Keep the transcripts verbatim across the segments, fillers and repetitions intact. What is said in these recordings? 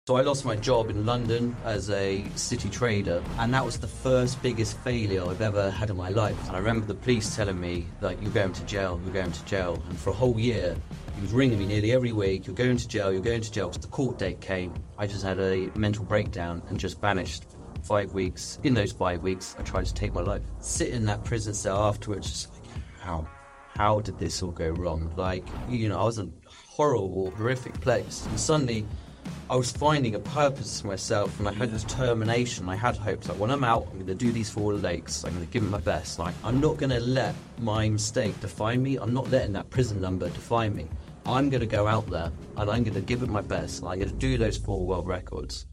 So I lost my job in London as a city trader, and that was the first biggest failure I've ever had in my life. And I remember the police telling me, like, you're going to jail, you're going to jail. And for a whole year, he was ringing me nearly every week, you're going to jail, you're going to jail. The court date came, I just had a mental breakdown and just vanished. Five weeks, in those five weeks, I tried to take my life. Sitting in that prison cell afterwards, just like, how? How did this all go wrong? Like, you know, I was in a horrible, horrific place. And suddenly, I was finding a purpose for myself, and I had determination. I had hopes. Like, when I'm out, I'm going to do these four lakes. I'm going to give it my best. Like, I'm not going to let my mistake define me. I'm not letting that prison number define me. I'm going to go out there, and I'm going to give it my best. And I'm going to do those four world records.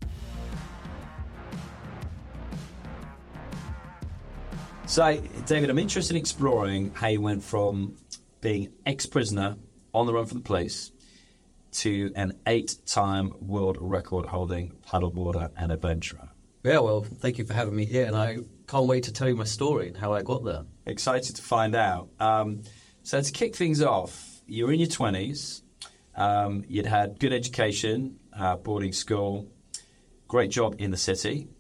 So, David, I'm interested in exploring how you went from being ex-prisoner on the run from the police to an eight-time world record-holding paddleboarder and adventurer. Yeah, well, thank you for having me here, and I can't wait to tell you my story and how I got there. Excited to find out. Um, so to kick things off, you were in your twenties, um, you'd had good education, uh, boarding school, great job in the city,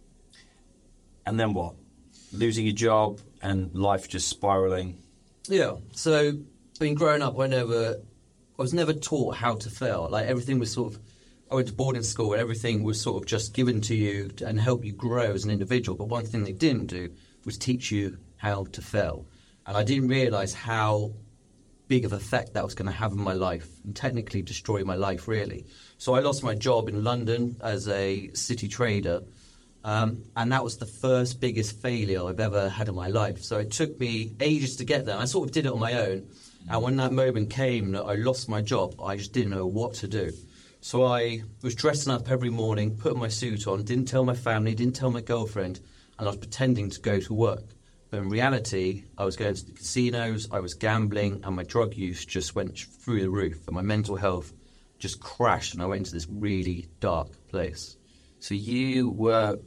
and then what? Losing your job and life just spiralling? Yeah, so, I mean, growing up, I never... I was never taught how to fail. Like, everything was sort of, I went to boarding school and everything was sort of just given to you and help you grow as an individual. But one thing they didn't do was teach you how to fail. And I didn't realise how big of effect that was going to have in my life and technically destroy my life, really. So I lost my job in London as a city trader. Um, and that was the first biggest failure I've ever had in my life. So it took me ages to get there. I sort of did it on my own. And when that moment came that I lost my job, I just didn't know what to do. So I was dressing up every morning, putting my suit on, didn't tell my family, didn't tell my girlfriend, and I was pretending to go to work. But in reality, I was going to the casinos, I was gambling, and my drug use just went through the roof. And my mental health just crashed, and I went into this really dark place. So you were...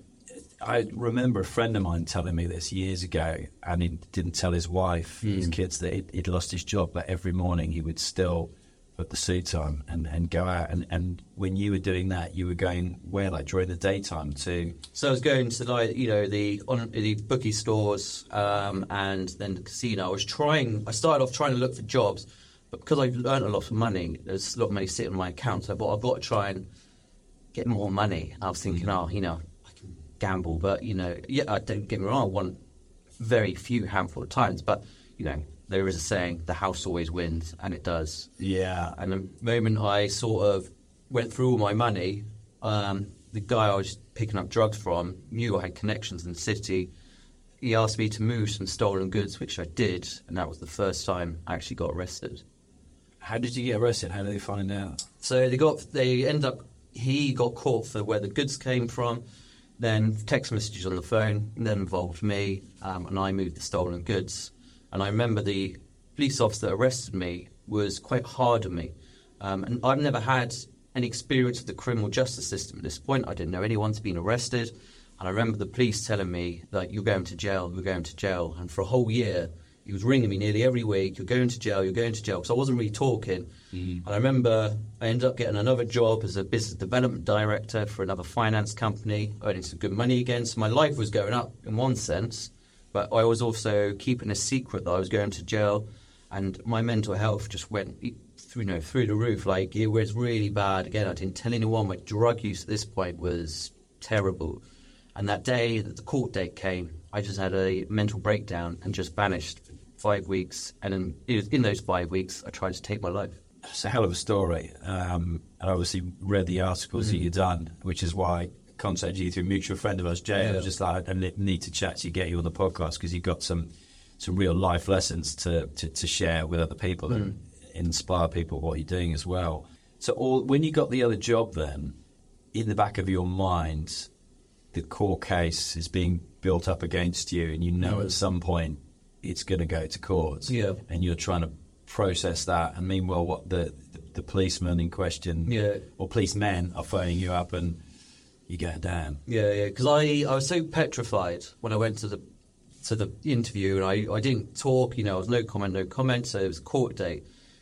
I remember a friend of mine telling me this years ago, and he didn't tell his wife, mm. his kids, that he'd, he'd lost his job, but every morning he would still put the suit on and, and go out. And, and when you were doing that, you were going where, like during the daytime too? So I was going to, like, you know, the on the bookie stores um, and then the casino. I was trying, I started off trying to look for jobs, but because I earned a lot of money, there's a lot of money sitting in my account, so I thought I've got to try and get more money. And I was thinking, oh, you know, gamble, but, you know, yeah, I don't get me wrong, I won very few handful of times, but, you know, there is a saying, the house always wins, and it does. Yeah. And the moment I sort of went through all my money, um, the guy I was picking up drugs from knew I had connections in the city. He asked me to move some stolen goods, which I did, and that was the first time I actually got arrested. How did you get arrested? How did they find out? So they got, they ended up, he got caught for where the goods came from. Then text messages on the phone, and that involved me, um, and I moved the stolen goods. And I remember the police officer that arrested me was quite hard on me. Um, and I've never had any experience with the criminal justice system at this point. I didn't know anyone's been arrested. And I remember the police telling me, like, you're going to jail, you're going to jail. And for a whole year, he was ringing me nearly every week, you're going to jail, you're going to jail, because I wasn't really talking. Mm. And I remember I ended up getting another job as a business development director for another finance company, earning some good money again. So my life was going up in one sense, but I was also keeping a secret that I was going to jail, and my mental health just went through, you know, through the roof. Like, it was really bad. Again, I didn't tell anyone. My drug use at this point was terrible. And that day that the court date came, I just had a mental breakdown and just vanished for five weeks. And in, in those five weeks, I tried to take my life. It's a hell of a story. Um, and I obviously read the articles mm. that you've done, which is why I contacted you through a mutual friend of ours, Jay. Yeah. I was just like, I need to chat to you, get you on the podcast, because you've got some some real life lessons to, to, to share with other people mm. and inspire people what you're doing as well. So all, when you got the other job then, in the back of your mind, the court case is being built up against you, and you know mm. at some point it's going to go to court, yeah. and you're trying to process that. And meanwhile, what the, the, the policeman in question, yeah. or policemen, are phoning you up, and you go down. Yeah, yeah. Because I, I was so petrified when I went to the to the interview, and I, I didn't talk. You know, I was no comment, no comment. So it was a court date.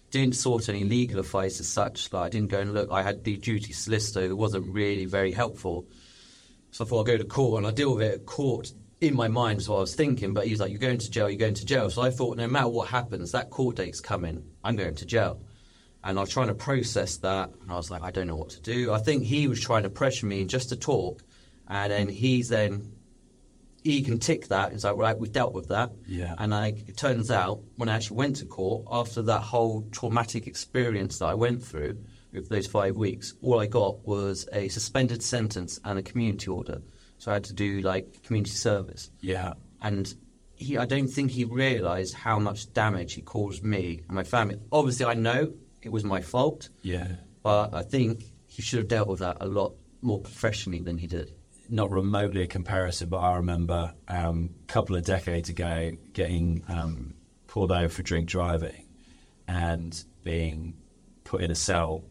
didn't sort any legal advice as such. Like, I didn't go and look. I had the duty solicitor who wasn't really very helpful. So I thought I'll go to court and I'll deal with it at court. In my mind is what I was thinking, but he was like, you're going to jail, you're going to jail. So I thought, no matter what happens, that court date's coming, I'm going to jail. And I was trying to process that, and I was like, I don't know what to do. I think he was trying to pressure me just to talk, and then he's then, he can tick that. He's like, right, we've dealt with that. Yeah. And I, it turns out, when I actually went to court, after that whole traumatic experience that I went through with those five weeks, all I got was a suspended sentence and a community order. So I had to do, like, community service. Yeah. And he, I don't think he realised how much damage he caused me and my family. Obviously, I know it was my fault. Yeah. But I think he should have dealt with that a lot more professionally than he did. Not remotely a comparison, but I remember um, a couple of decades ago getting um, pulled over for drink driving and being put in a cell.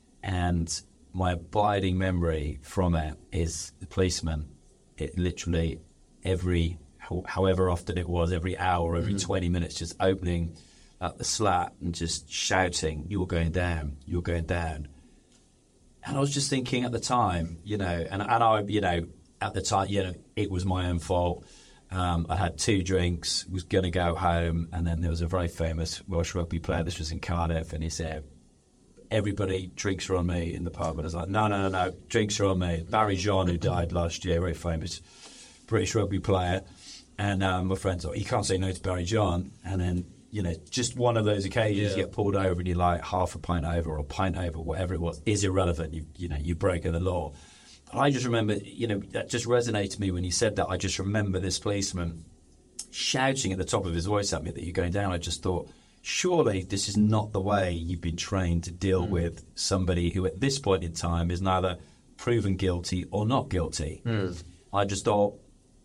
And my abiding memory from it is the policeman. It literally every, however often it was, every hour, every mm-hmm. twenty minutes, just opening up the slat and just shouting, "You're going down, you're going down." And I was just thinking at the time, you know, and, and I, you know, at the time, you know, it was my own fault. Um, I had two drinks, was going to go home, and then there was a very famous Welsh rugby player. This was in Cardiff, and he said, "Everybody, drinks are on me," in the pub. And I was like, no, no, no, no, drinks are on me. Barry John, who died last year, very famous British rugby player. And um, my friend's like, you can't say no to Barry John. And then, you know, just one of those occasions yeah. you get pulled over and you're like half a pint over or a pint over, whatever it was, is irrelevant. You, you know, you've broken the law. But I just remember, you know, that just resonated to me when you said that. I just remember this policeman shouting at the top of his voice at me that you're going down. I just thought, surely this is not the way you've been trained to deal mm. with somebody who at this point in time is neither proven guilty or not guilty. Mm. I just thought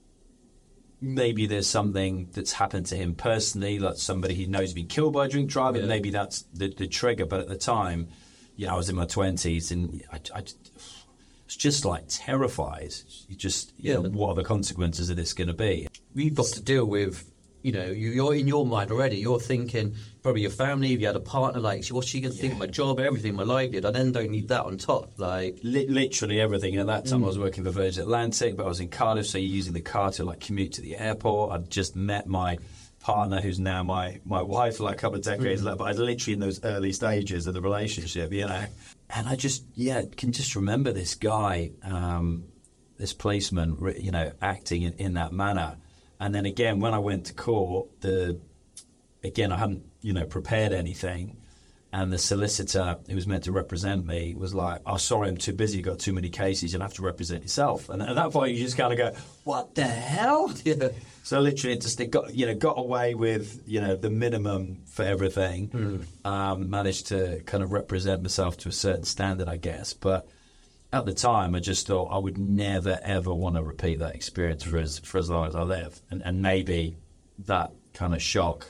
maybe there's something that's happened to him personally, like somebody he knows has been killed by drink driving. Yeah. Maybe that's the, the trigger. But at the time, you know, I was in my twenties and I, I was just like terrified. You just, you yeah. know, what are the consequences of this going to be? We've got to deal with, you know, you're in your mind already. You're thinking probably your family. If you had a partner, like, what's she going to yeah. think of my job, everything, my livelihood? I then don't need that on top. Like L- literally everything. At that time, mm. I was working for Virgin Atlantic, but I was in Cardiff, so you're using the car to like commute to the airport. I'd just met my partner, who's now my my wife, like a couple of decades mm. later. But I was literally in those early stages of the relationship, you know. And I just, yeah, can just remember this guy, um, this policeman, you know, acting in, in that manner. And then again, when I went to court, the again, I hadn't, you know, prepared anything. And the solicitor who was meant to represent me was like, "Oh, sorry, I'm too busy. You've got too many cases. You'll have to represent yourself." And at that point, you just kind of go, "What the hell?" Yeah. So literally, just it got, you know, got away with, you know, the minimum for everything. Mm. Um, managed to kind of represent myself to a certain standard, I guess. But at the time, I just thought I would never, ever want to repeat that experience for as for as long as I live. And, and maybe that kind of shock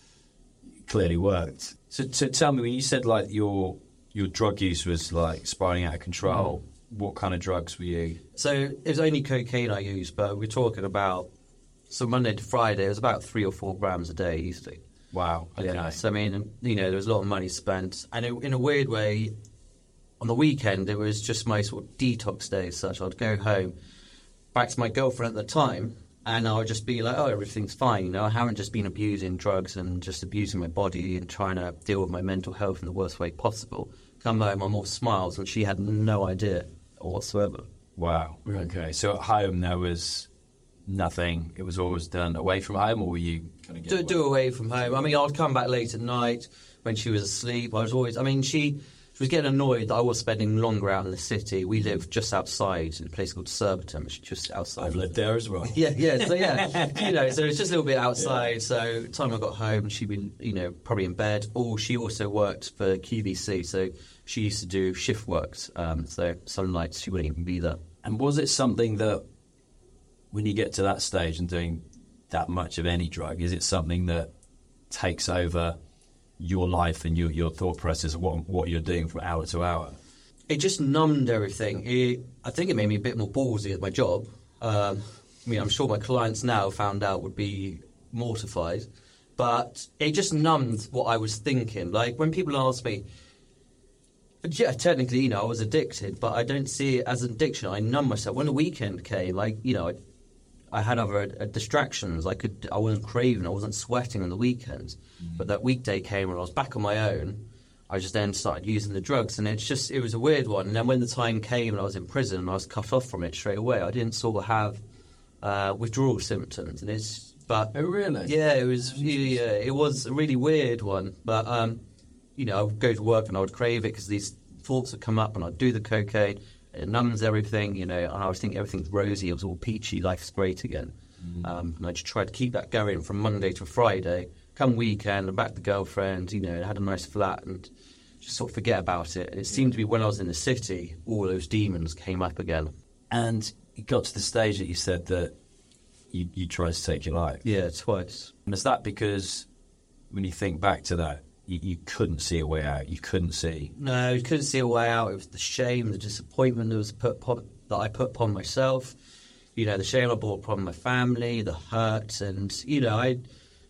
clearly worked. So, so tell me, when you said like your your drug use was like spiraling out of control, mm. what kind of drugs were you? So it was only cocaine I used, but we're talking about, so Monday to Friday, it was about three or four grams a day easily. Wow. Okay. Yeah. So I mean, you know, there was a lot of money spent, and it, in a weird way, on the weekend, it was just my sort of detox day as such. I'd go home, back to my girlfriend at the time, and I would just be like, oh, everything's fine. You know, I haven't just been abusing drugs and just abusing my body and trying to deal with my mental health in the worst way possible. Come home, I'm all smiles, and she had no idea whatsoever. Wow. Okay. So at home, there was nothing. It was always done away from home, or were you kind of do, away? do away from home? I mean, I'd come back late at night when she was asleep. I was always, I mean, she... She was getting annoyed that I was spending longer out in the city. We live just outside in a place called Surbiton, which is just outside. I've lived there as well. Yeah, yeah, so yeah, you know, so it's just a little bit outside. Yeah. So time I got home, she'd been, you know, probably in bed. Or she also worked for Q V C, so she used to do shift works. Um, so some nights she wouldn't even be there. And was it something that, when you get to that stage and doing that much of any drug, is it something that takes over your life and your, your thought process of what, what you're doing from hour to hour? It just numbed everything. It, I think it made me a bit more ballsy at my job. Um, I mean, I'm sure my clients now found out would be mortified. but it just numbed what I was thinking. Like, when people ask me, yeah, technically, you know, I was addicted, but I don't see it as an addiction. I numb myself. When the weekend came, like, you know, I, I had other uh, distractions. I could, I wasn't craving, I wasn't sweating on the weekends. Mm-hmm. But that weekday came when I was back on my own. I just then started using the drugs, and it's just, it was a weird one. And then when the time came and I was in prison and I was cut off from it straight away, I didn't sort of have uh, withdrawal symptoms. And it's, but oh really? Yeah, it was, yeah, it was a really weird one. But um, you know, I would go to work and I would crave it because these thoughts would come up, and I'd do the cocaine. It numbs everything, you know, and I was thinking everything's rosy, it was all peachy, life's great again. Mm. Um, and I just tried to keep that going from Monday to Friday. Come weekend, I'm back to the girlfriend, you know, had a nice flat, and just sort of forget about it. And it seemed to be when I was in the city, all those demons came up again. And it got to the stage that you said that you, you tried to take your life. Yeah, twice. And is that because when you think back to that, you, you couldn't see a way out? You couldn't see? No, you couldn't see a way out. It was the shame, the disappointment that was put upon, that I put upon myself. You know, the shame I brought upon my family, the hurt, and, you know, I...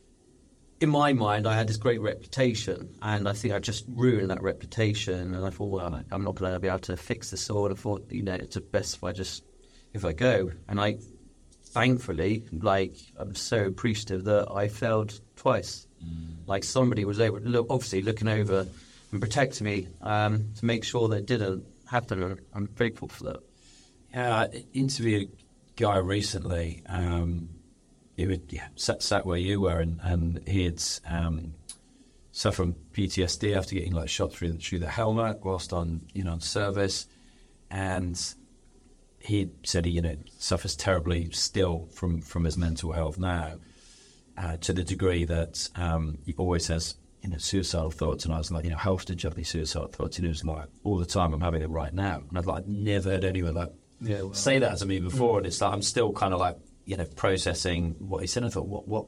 in my mind, I had this great reputation, and I think I just ruined that reputation. And I thought, well, I'm not going to be able to fix this all. And I thought, you know, it's best if I just, if I go. And I, thankfully, like, I'm so appreciative that I failed twice. Mm. Like, somebody was able to look, obviously looking over and protecting me um, to make sure that it didn't happen. And I'm grateful for that. Yeah, I interviewed a guy recently. Um, He would yeah, sat, sat where you were, and, and he had um, suffered from P T S D after getting like shot through through the helmet whilst on you know on service, and he said he you know suffers terribly still from, from his mental health now, uh, to the degree that um, he always has you know suicidal thoughts. And I was like, you know, how often do you have these suicidal thoughts? And he was like, all the time. I'm having them right now. And I'd like never heard anyone like yeah, well, say that to me before, mm. and it's like I'm still kind of like. You know, processing what he said. I thought, what, what?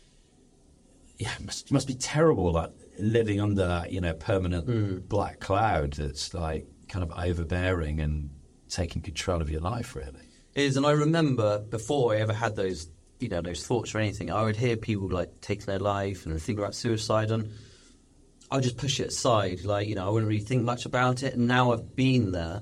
Yeah, it must must be terrible, like living under that, you know, permanent mm. black cloud that's like kind of overbearing and taking control of your life. Really, it is. And I remember before I ever had those, you know, those thoughts or anything, I would hear people like taking their life and think about suicide, and I'd just push it aside. Like, you know, I wouldn't really think much about it. And now I've been there.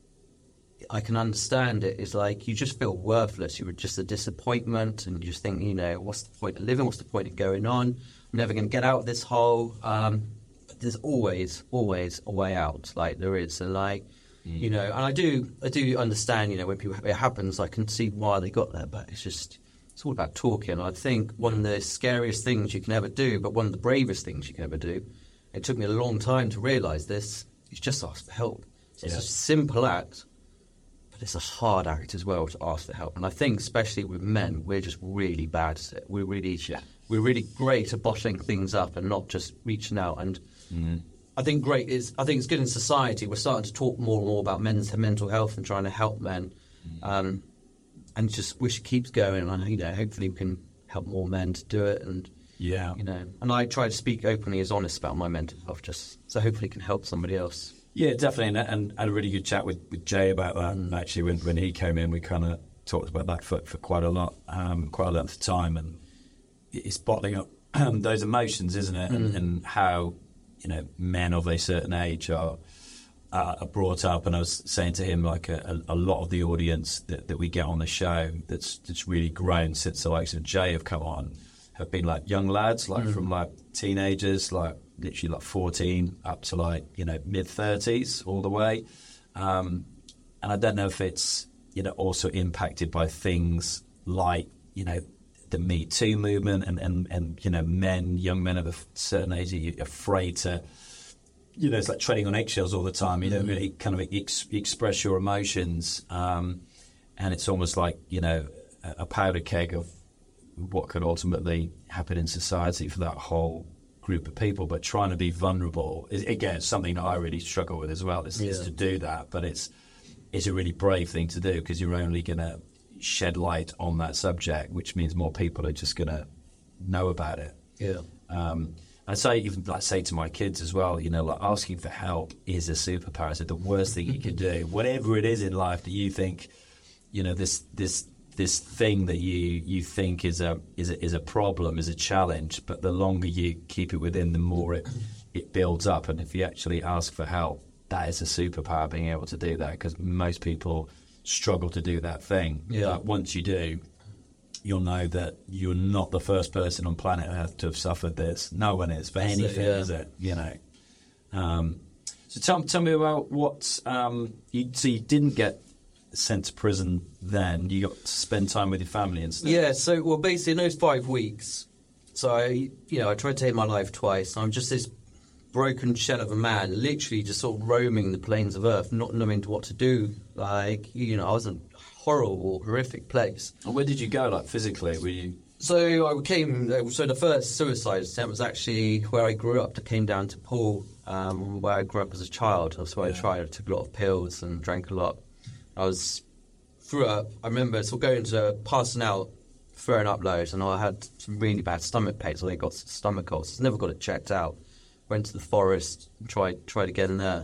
I can understand it. It's like you just feel worthless. You were just a disappointment, and you just think, you know, what's the point of living? What's the point of going on? I'm never going to get out of this hole. Um, but there's always, always a way out. Like there is. So, like, mm. you know, and I do, I do understand. You know, when people it happens, I can see why they got there. But it's just, it's all about talking. I think one of the scariest things you can ever do, but one of the bravest things you can ever do. It took me a long time to realise this. Is just ask for help. So yeah. It's a simple act. It's a hard act as well to ask for help, and I think especially with men, we're just really bad at it. We're really, yeah. we're really great at bottling things up and not just reaching out. And mm. I think great is, I think it's good in society. We're starting to talk more and more about men's mental health and trying to help men, mm. um, and just wish it keeps going. And you know, hopefully we can help more men to do it. And yeah, you know, and I try to speak openly as honest about my mental health, just so hopefully it can help somebody else. Yeah, definitely, and, and I had a really good chat with, with Jay about that. And actually, when, when he came in, we kind of talked about that for, for quite a lot, um, quite a length of time, and it's bottling up um, those emotions, isn't it? Mm. And, and how you know men of a certain age are uh, are brought up. And I was saying to him, like a, a lot of the audience that, that we get on the show that's that's really grown since the likes of Jay have come on have been like young lads, like mm. from like teenagers, like. Literally like fourteen up to like, you know, mid thirties all the way. Um, and I don't know if it's, you know, also impacted by things like, you know, the Me Too movement and, and, and you know, men, young men of a certain age are afraid to, you know, it's like treading on eggshells all the time. You don't really kind of ex- express your emotions. Um, and it's almost like, you know, a, a powder keg of what could ultimately happen in society for that whole group of people. But trying to be vulnerable is, again, something that I really struggle with as well, is, yeah. is to do that. But it's it's a really brave thing to do, because you're only going to shed light on that subject, which means more people are just going to know about it. Yeah. Um, I say, even like say to my kids as well, you know, like asking for help is a superpower. So the worst thing you can do, whatever it is in life that you think, you know, this this this thing that you, you think is a is a, is a problem, is a challenge, but the longer you keep it within, the more it it builds up. And if you actually ask for help, that is a superpower, being able to do that, because most people struggle to do that thing. Yeah. But once you do, you'll know that you're not the first person on planet Earth to have suffered this. No one is for That's anything, it, yeah. is it? You know. Um, so tell tell me about what um, you. So you didn't get sent to prison then. You got to spend time with your family and stuff. Yeah, so, well, basically in those five weeks, so I, you know, I tried to take my life twice. I'm just this broken shell of a man, literally just sort of roaming the plains of Earth, not knowing what to do. Like, you know, I was in a horrible, horrific place. And where did you go, like, physically? Were you... So I came, so the first suicide attempt was actually where I grew up. I came down to Poole, um, where I grew up as a child. That's where Yeah. I tried. I took a lot of pills and drank a lot. I was, threw up, I remember sort of going to passing out, throwing up loads, and I had some really bad stomach pains. I got some stomach ulcers. Never got it checked out. Went to the forest, and tried tried again there.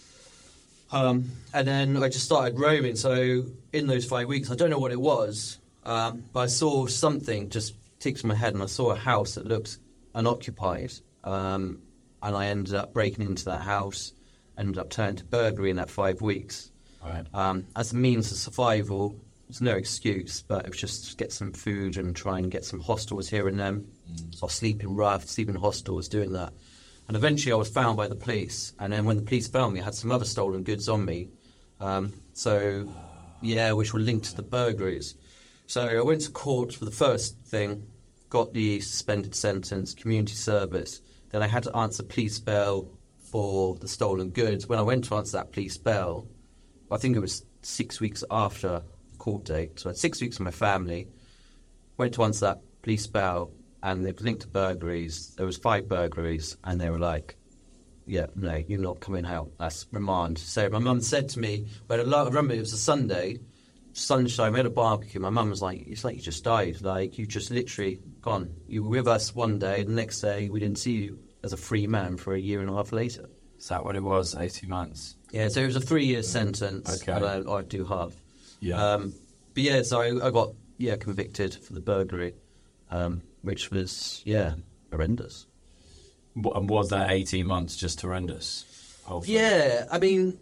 Um, and then I just started roaming. So in those five weeks, I don't know what it was, um, but I saw something just ticked in my head, and I saw a house that looked unoccupied. Um, and I ended up breaking into that house, ended up turning to burglary in that five weeks. Right. Um, as a means of survival, there's no excuse, but it was just to get some food and try and get some hostels here and there. Mm. So I sleep in rough, sleep in hostels, doing that. And eventually I was found by the police. And then when the police found me, I had some other stolen goods on me. Um, so, yeah, which were linked to the burglaries. So I went to court for the first thing, got the suspended sentence, community service. Then I had to answer police bail for the stolen goods. When I went to answer that police bail, I think it was six weeks after the court date. So I had six weeks with my family, went to answer that police bail, and they were linked to burglaries. There was five burglaries, and they were like, yeah, no, you're not coming out. That's remand. So my mum said to me, but I remember it was a Sunday, sunshine, we had a barbecue. My mum was like, it's like you just died. Like, you just literally gone. You were with us one day, the next day we didn't see you as a free man for a year and a half later. Is that what it was, eighteen months? Yeah, so it was a three-year sentence, Okay. and I, I do half. Yeah. Um, but yeah, so I, I got, yeah, convicted for the burglary, um, which was, yeah, horrendous. Wh- And was that eighteen months just horrendous? Hopefully. Yeah, I mean,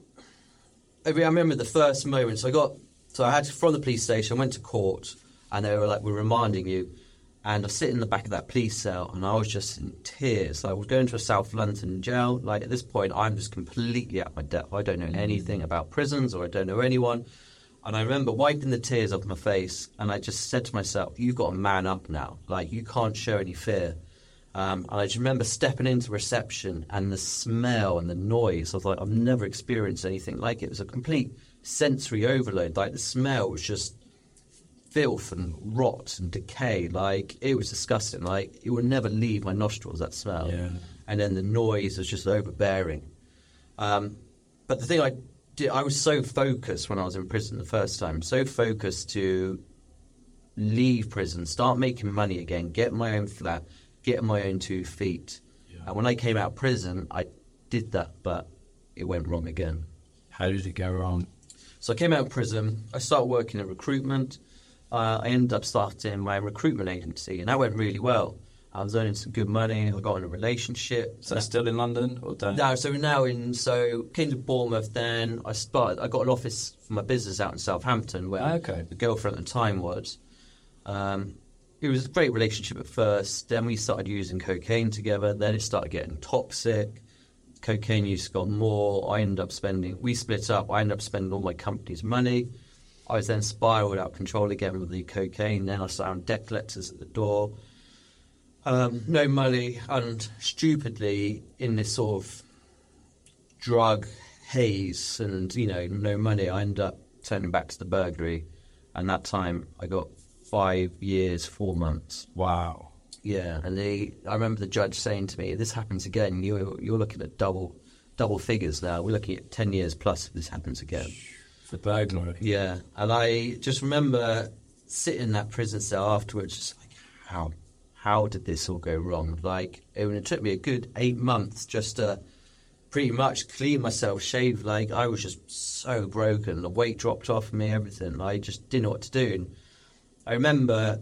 I mean, I remember the first moment. So I got, so I had to, from the police station, I went to court, and they were like, we're remanding you. And I sit in the back of that police cell, and I was just in tears. I was going to a South London jail. Like, at this point, I'm just completely out of my depth. I don't know anything about prisons, or I don't know anyone. And I remember wiping the tears off my face, and I just said to myself, you've got to man up now. Like, you can't show any fear. Um, and I just remember stepping into reception, and the smell and the noise. I was like, I've never experienced anything like it. It was a complete sensory overload. Like, the smell was just filth and rot and decay. Like, it was disgusting. Like, it would never leave my nostrils, that smell. Yeah. And then the noise was just overbearing. Um, but the thing I did, I was so focused when I was in prison the first time, so focused to leave prison, start making money again, get my own flat, get my own two feet. Yeah. And when I came out of prison, I did that, but it went wrong again. How did it go wrong? So I came out of prison, I started working in recruitment. Uh, I ended up starting my recruitment agency, and that went really well. I was earning some good money. I got in a relationship. So still in London or don't? No, so now in so came to Bournemouth. Then I started. I got an office for my business out in Southampton, where Okay. the girlfriend at the time was. Um, it was a great relationship at first. Then we started using cocaine together. Then it started getting toxic. Cocaine use got more. I ended up spending. We split up. I ended up spending all my company's money. I was then spiraled out of control again with the cocaine. Then I found debt collectors at the door. Um, no money, and stupidly in this sort of drug haze and, you know, no money, I ended up turning back to the burglary. And that time I got five years, four months. Wow. Yeah, and they, I remember the judge saying to me, if this happens again, you're, you're looking at double double figures now. We're looking at ten years plus if this happens again. For burglary. Yeah, and I just remember sitting in that prison cell afterwards, just like, how how did this all go wrong? Like, it, it took me a good eight months just to pretty much clean myself, shave. Like, I was just so broken. The weight dropped off me, everything. I just didn't know what to do. And I remember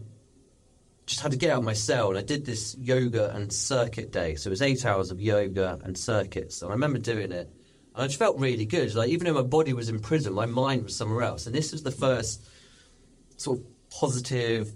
just had to get out of my cell, and I did this yoga and circuit day. So it was eight hours of yoga and circuits, and I remember doing it, and I just felt really good. Like, even though my body was in prison, my mind was somewhere else, and this was the first sort of positive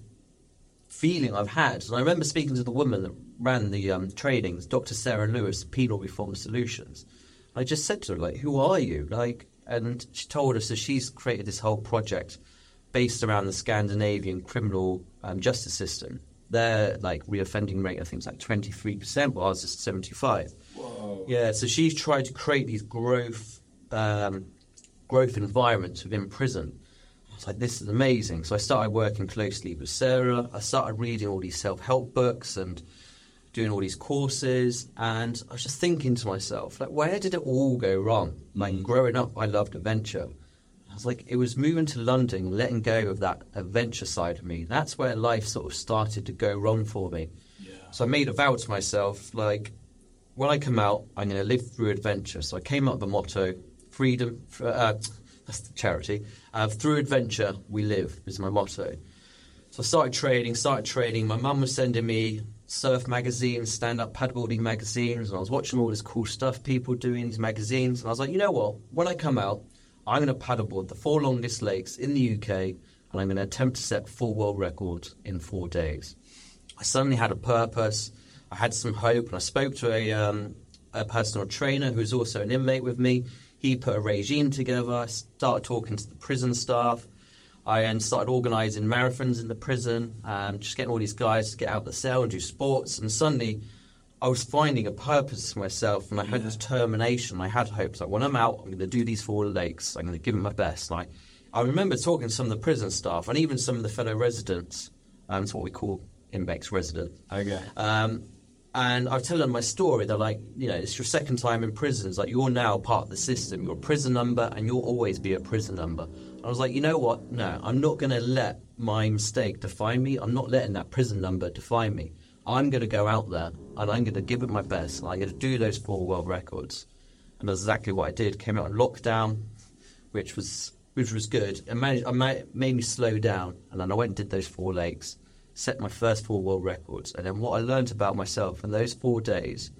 feeling I've had. And I remember speaking to the woman that ran the um, trainings, Doctor Sarah Lewis, Penal Reform Solutions. I just said to her, like, who are you? Like, and she told us that she's created this whole project based around the Scandinavian criminal um, justice system. Their like reoffending rate, I think, is like twenty-three percent, while ours is seventy-five. Whoa. Yeah, so she's tried to create these growth um, growth environments within prison. I was like, this is amazing. So I started working closely with Sarah. I started reading all these self-help books and doing all these courses, and I was just thinking to myself, like, where did it all go wrong? Like, mm. growing up, I loved adventure. I was like, it was moving to London, letting go of that adventure side of me. That's where life sort of started to go wrong for me. Yeah. So I made a vow to myself, like, when I come out, I'm going to live through adventure. So I came up with a motto, freedom, uh, that's the charity, uh, through adventure we live is my motto. So I started trading, started trading. My mum was sending me surf magazines, stand-up paddleboarding magazines, and I was watching all this cool stuff people doing in these magazines. And I was like, you know what, when I come out, I'm going to paddleboard the four longest lakes in the U K, and I'm going to attempt to set four world records in four days. I suddenly had a purpose. I had some hope, and I spoke to a, um, a personal trainer who was also an inmate with me. He put a regime together. I started talking to the prison staff. I then started organising marathons in the prison, um, just getting all these guys to get out of the cell and do sports. And suddenly I was finding a purpose for myself, and I had yeah. determination. I had hopes. Like, when I'm out, I'm going to do these four lakes. I'm going to give it my best. Like, I remember talking to some of the prison staff and even some of the fellow residents. Um, it's what we call inmates resident. Okay. Um, and I was telling them my story. They're like, you know, it's your second time in prison. It's like, you're now part of the system. You're a prison number, and you'll always be a prison number. I was like, you know what? No, I'm not going to let my mistake define me. I'm not letting that prison number define me. I'm going to go out there, and I'm going to give it my best, and I'm going to do those four world records. And that's exactly what I did. Came out in lockdown, which was which was good. It managed, I made, made me slow down, and then I went and did those four lakes, set my first four world records. And then what I learned about myself in those four days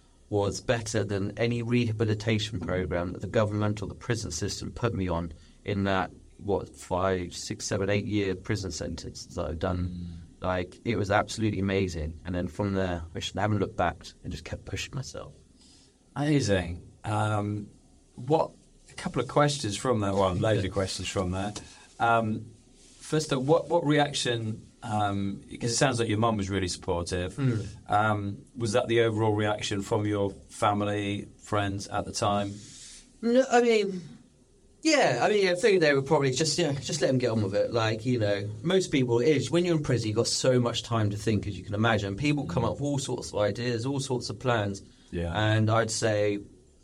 was better than any rehabilitation program that the government or the prison system put me on in that, what, five, six, seven, eight year prison sentence that I've done. Mm. Like, it was absolutely amazing. And then from there, I just haven't looked back and just kept pushing myself. Amazing. Um, what, a couple of questions from that, well, loads of questions from that. Um, first of all, what, what reaction, um, because it sounds like your mum was really supportive, mm. um, was that the overall reaction from your family, friends at the time? No, I mean... Yeah, I mean, I think they were probably just, yeah, just let them get on with it. Like, you know, most people, it is, when you're in prison, you've got so much time to think, as you can imagine. People come up with all sorts of ideas, all sorts of plans. Yeah. And I'd say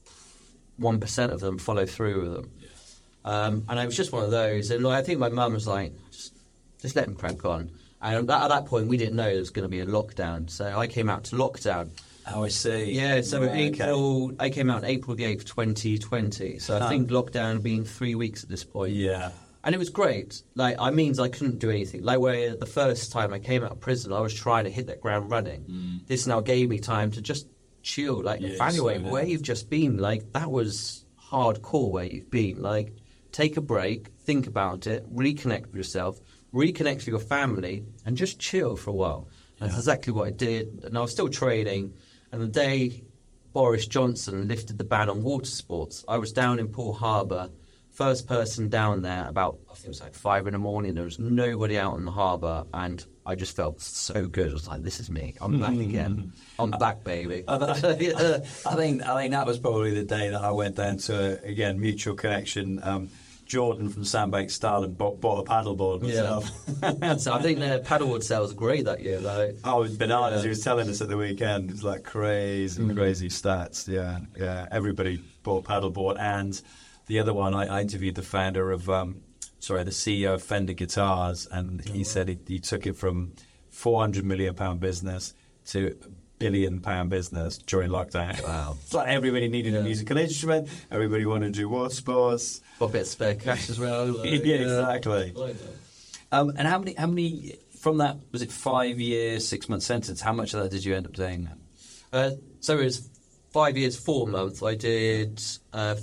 one percent of them follow through with them. Yeah. Um, and it was just one of those. And like, I think my mum was like, just, just let them crank on. And at that point, we didn't know there was going to be a lockdown. So I came out to lockdown. Oh, I see. Yeah, so right, April, okay. I came out on April the eighth, twenty twenty. So I think lockdown had been three weeks at this point. Yeah. And it was great. Like, I means I couldn't do anything. Like, where the first time I came out of prison, I was trying to hit that ground running. Mm. This now gave me time to just chill, like, yeah, evaluate so, yeah. where you've just been. Like, that was hardcore where you've been. Like, take a break, think about it, reconnect with yourself, reconnect with your family, and just chill for a while. And yeah. that's exactly what I did. And I was still trading. And the day Boris Johnson lifted the ban on water sports, I was down in Poole Harbour, first person down there about, I think it was like five in the morning. There was nobody out on the harbour, and I just felt so good. I was like, this is me. I'm back again. I'm back, baby. I, th- I think I think that was probably the day that I went down to, again, Mutual Connection. Um, Jordan from Sandbank Style and bought, bought a paddleboard myself. Yeah. So I think their paddleboard sales were great that year, though. Oh, it was bananas. Yeah. He was telling us at the weekend. It was like crazy, mm. crazy stats. Yeah, yeah. Everybody bought a paddleboard. And the other one, I, I interviewed the founder of, um, sorry, the C E O of Fender Guitars, and he oh, said he, he took it from four hundred million pound business to billion pound business during lockdown. Wow. It's like everybody needed yeah. a musical instrument, everybody wanted to do water sports. Got a bit of spare cash as well. Like, yeah, exactly. Like Um, and how many, how many, from that, was it five years, six month sentence, how much of that did you end up doing? Uh, so it was five years, four months. I did uh,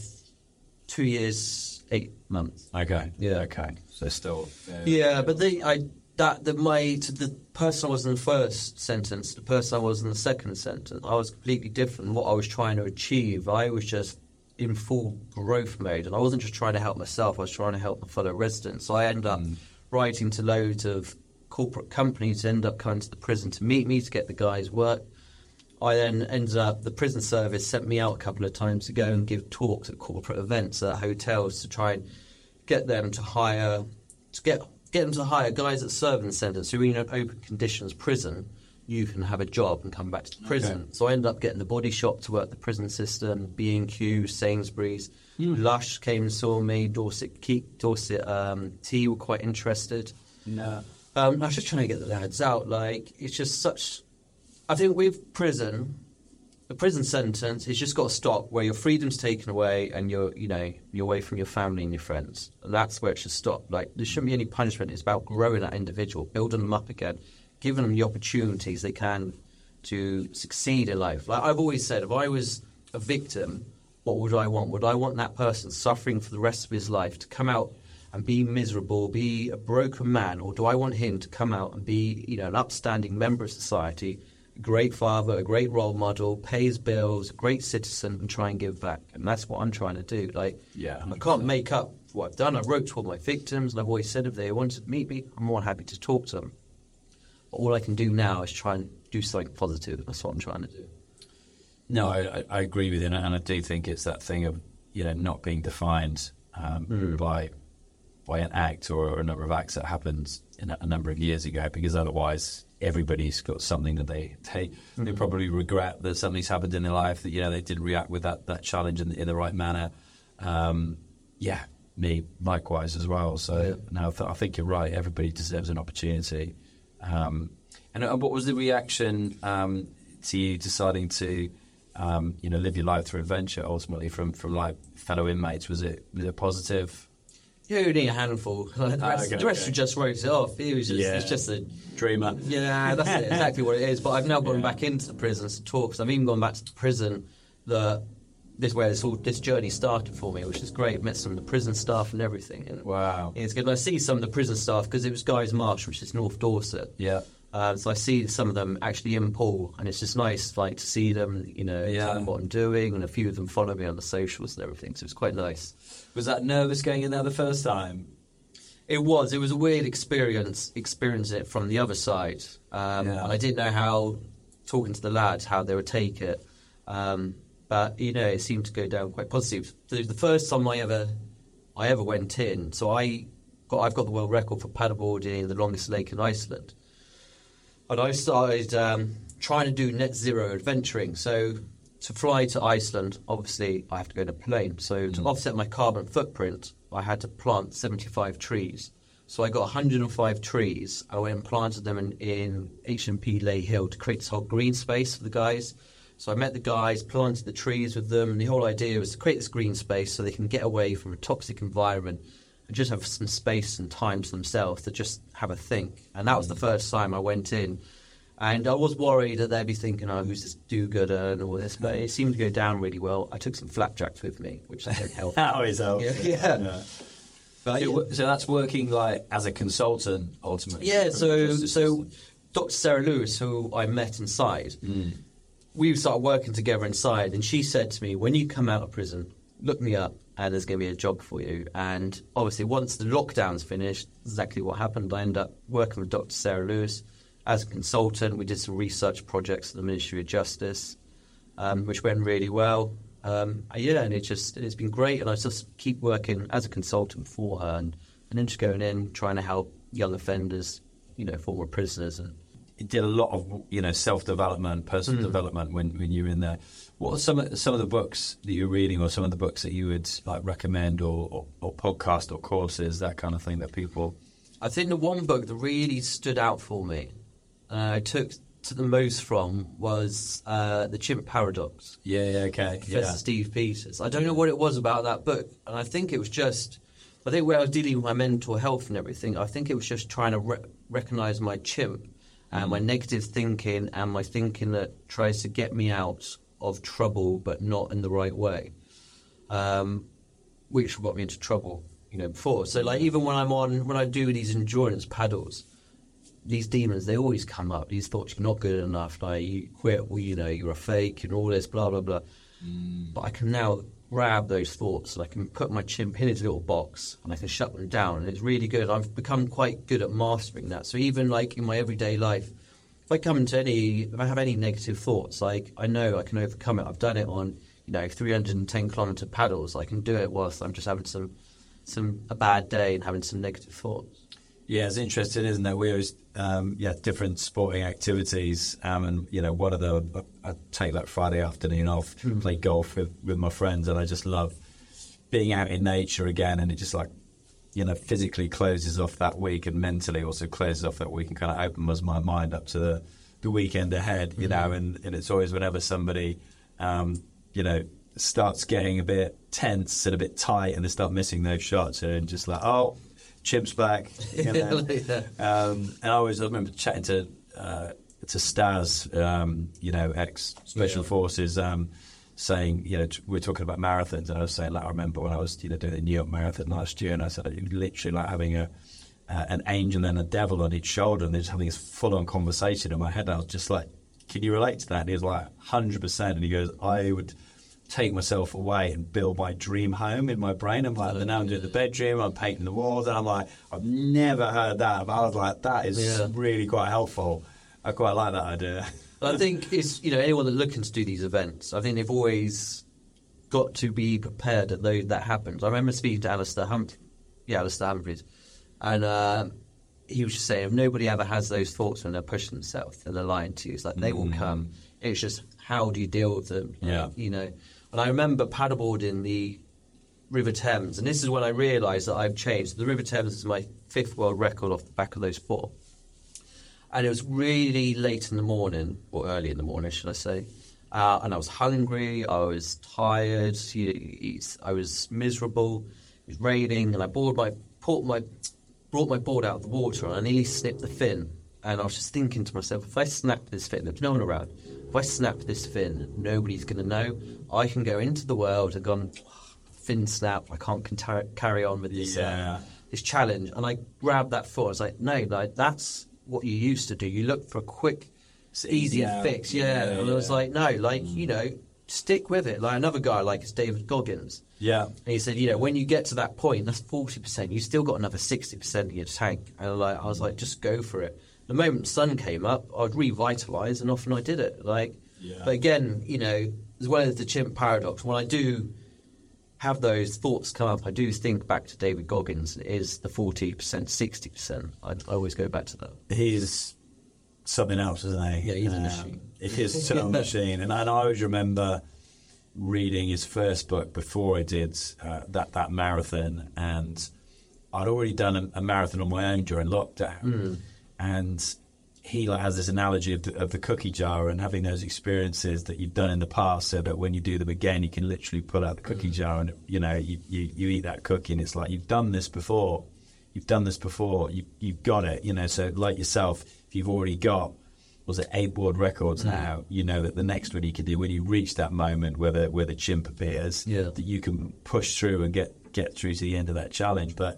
two years, eight months. Okay. Yeah. Okay. So still. Uh, Yeah, but the, I, that, the, my, to the person I was in the first sentence, the person I was in the second sentence, I was completely different. What I was trying to achieve, I was just in full growth mode. And I wasn't just trying to help myself, I was trying to help my fellow residents. So I ended up mm. writing to loads of corporate companies, end up coming to the prison to meet me, to get the guys work. I then ended up, the prison service sent me out a couple of times to go and give talks at corporate events at hotels to try and get them to hire, to get get them to hire guys that serve in the sentence who are in an open conditions prison. You can have a job and come back to the prison. Okay. So I ended up getting the Body Shop to work the prison system, B and Q, Sainsbury's, mm. Lush came and saw me, Dorset Keep, Dorset um, Tea were quite interested. No. Um, I was just trying to get the lads out. Like, it's just such... I think with prison, the prison sentence, it's just got to stop where your freedom's taken away and you're, you know, you're away from your family and your friends. That's where it should stop. Like, there shouldn't be any punishment. It's about growing that individual, building them up again, giving them the opportunities they can to succeed in life. Like I've always said, if I was a victim, what would I want? Would I want that person suffering for the rest of his life to come out and be miserable, be a broken man, or do I want him to come out and be, you know, an upstanding member of society, a great father, a great role model, pays bills, a great citizen, and try and give back? And that's what I'm trying to do. Like, yeah, I can't make up what I've done. I wrote to all my victims, and I've always said if they wanted to meet me, I'm more happy to talk to them. But all I can do now is try and do something positive. That's what I'm trying to do. No, I, I agree with you, and I do think it's that thing of, you know, not being defined um, mm. by by an act or a number of acts that happened in a, a number of years ago, because otherwise everybody's got something that they they, mm-hmm. they probably regret that something's happened in their life, that, you know, they didn't react with that, that challenge in the, in the right manner. Um, yeah, me likewise as well. So yeah. no, I, th- I think you're right. Everybody deserves an opportunity. Um, and uh, what was the reaction um, to you deciding to, um, you know, live your life through adventure ultimately from, from like fellow inmates? Was it was it positive? Yeah, only a handful. Like, the rest, oh, okay, the rest okay. just wrote it off. It was just, yeah. It's just a dreamer. Yeah, that's it, exactly what it is. But I've now gone yeah. back into the prisons to talk. Because I've even gone back to the prison. The this where this all this journey started for me, which is great. Met some of the prison staff and everything. And wow, it's good. And I see some of the prison staff because it was Guy's Marsh, which is North Dorset. Yeah. Uh, so I see some of them actually in Paul, and it's just nice, like, to see them, you know, yeah. tell them what I'm doing, and a few of them follow me on the socials and everything. So it's quite nice. Was that nervous going in there the first time? It was. It was a weird experience, experiencing it from the other side. Um, yeah. And I didn't know how, talking to the lads, how they would take it. Um, but, you know, it seemed to go down quite positive. So it was the first time I ever I ever went in. So I got, I've got the world record for paddleboarding in the longest lake in Iceland. And I started um, trying to do net zero adventuring. So to fly to Iceland, obviously, I have to go in a plane. So to mm. offset my carbon footprint, I had to plant seventy-five trees. So I got one hundred five trees. I went and planted them in, in H M P Lay Hill to create this whole green space for the guys. So I met the guys, planted the trees with them, and the whole idea was to create this green space so they can get away from a toxic environment and just have some space and time to themselves to just have a think. And that was the first time I went in. And I was worried that they'd be thinking, oh, who's this do-gooder and all this, but it seemed to go down really well. I took some flapjacks with me, which I think helped. That always helps. Yeah. yeah. yeah. But, so, so that's working like as a consultant, ultimately? Yeah, so so Doctor Sarah Lewis, who I met inside, mm. we started working together inside, and she said to me, when you come out of prison, look me up, and there's going to be a job for you. And obviously, once the lockdown's finished, exactly what happened. I ended up working with Doctor Sarah Lewis as a consultant. We did some research projects at the Ministry of Justice, um, which went really well. Um, yeah, and it just it's been great. And I just keep working as a consultant for her, and, and then just going in, trying to help young offenders, you know, former prisoners. And you did a lot of, you know, self-development, personal mm. development when, when you were in there. What are some of, some of the books that you're reading, or some of the books that you would like recommend, or, or, or podcast or courses, that kind of thing that people... I think the one book that really stood out for me, uh, I took to the most from, was uh, The Chimp Paradox. Yeah, yeah, okay. Professor yeah. Steve Peters. I don't know what it was about that book, and I think it was just I think where I was dealing with my mental health and everything, I think it was just trying to re- recognise my chimp and my negative thinking and my thinking that tries to get me out of trouble but not in the right way, um, which got me into trouble, you know, before. So, like, even when I'm on, when I do these endurance paddles, these demons, they always come up. These thoughts, you're not good enough, like, you quit, well, you know, you're a fake and all this, blah, blah, blah. Mm. But I can now grab those thoughts and I can put my chimp in his little box and I can shut them down, and it's really good. I've become quite good at mastering that. So even like in my everyday life, if I come into any, if I have any negative thoughts, like I know I can overcome it. I've done it on, you know, three hundred ten kilometer paddles. I can do it whilst I'm just having some, some a bad day and having some negative thoughts. Yeah, it's interesting, isn't it? We always, um, yeah, different sporting activities, um, and you know, one of the, I take that Friday afternoon off, mm. play golf with, with my friends, and I just love being out in nature again, and it just like, you know, physically closes off that week, and mentally also closes off that week, and kind of opens my mind up to the, the weekend ahead, you mm. know, and, and it's always whenever somebody, um, you know, starts getting a bit tense and a bit tight, and they start missing those shots, and just like, oh, Chimp's back, you know. yeah. um, and I always I remember chatting to uh, to Stas, um, you know, ex Special yeah. Forces, um, saying, you know, t- we we're talking about marathons, and I was saying, like, I remember when I was, you know, doing the New York Marathon last year, and I said, it was literally like having a uh, an angel and a devil on each shoulder, and they're just having this full on conversation in my head. And I was just like, can you relate to that? And he was like, one hundred percent, and he goes, I would take myself away and build my dream home in my brain. I'm like, now I'm doing the bedroom, I'm painting the walls, and I'm like, I've never heard that. But I was like, that is yeah. really quite helpful. I quite like that idea. I think it's, you know, anyone that's looking to do these events, I think they've always got to be prepared that though that happens. I remember speaking to Alistair Humphrey, yeah, Alistair Humphreys, and uh, he was just saying, if nobody ever has those thoughts when they're pushing themselves and they're lying to you, it's like they mm. will come. It's just, how do you deal with them? Yeah. Like, you know. And I remember paddleboarding the River Thames, and this is when I realised that I've changed. The River Thames is my fifth world record off the back of those four. And it was really late in the morning, or early in the morning, should I say. Uh, and I was hungry, I was tired, I was miserable, it was raining, and I board my, brought my, brought my board out of the water, and I nearly snipped the fin. And I was just thinking to myself, if I snap this fin, there's no one around. If I snap this fin, nobody's going to know. I can go into the world and go, fin snap, I can't contar- carry on with this, yeah. uh, this challenge. And I grabbed that foot. I was like, no, like, that's what you used to do. You look for a quick, easy yeah. fix. Yeah. yeah. And I was like, no, like, mm. you know, stick with it. Like another guy, like it's David Goggins. Yeah. And he said, you know, when you get to that point, that's forty percent. You still got another sixty percent in your tank. And like, I was like, just go for it. The moment the sun came up, I'd revitalise, and often I did it. Like, yeah. But again, you know, as well as the chimp paradox, when I do have those thoughts come up, I do think back to David Goggins. It is the forty percent, sixty percent. I, I always go back to that. He's something else, isn't he? Yeah, he's um, a machine. He is a machine. And I, and I always remember reading his first book before I did uh, that, that marathon, and I'd already done a, a marathon on my own during lockdown. Mm. And he like, has this analogy of the, of the cookie jar and having those experiences that you've done in the past, so that when you do them again, you can literally pull out the cookie mm. jar and, you know, you, you, you eat that cookie, and it's like, you've done this before. You've done this before. You, you've got it, you know. So like yourself, if you've already got, was it eight world records mm. now, you know that the next one you can do, when you reach that moment where the, where the chimp appears, yeah. that you can push through and get, get through to the end of that challenge. But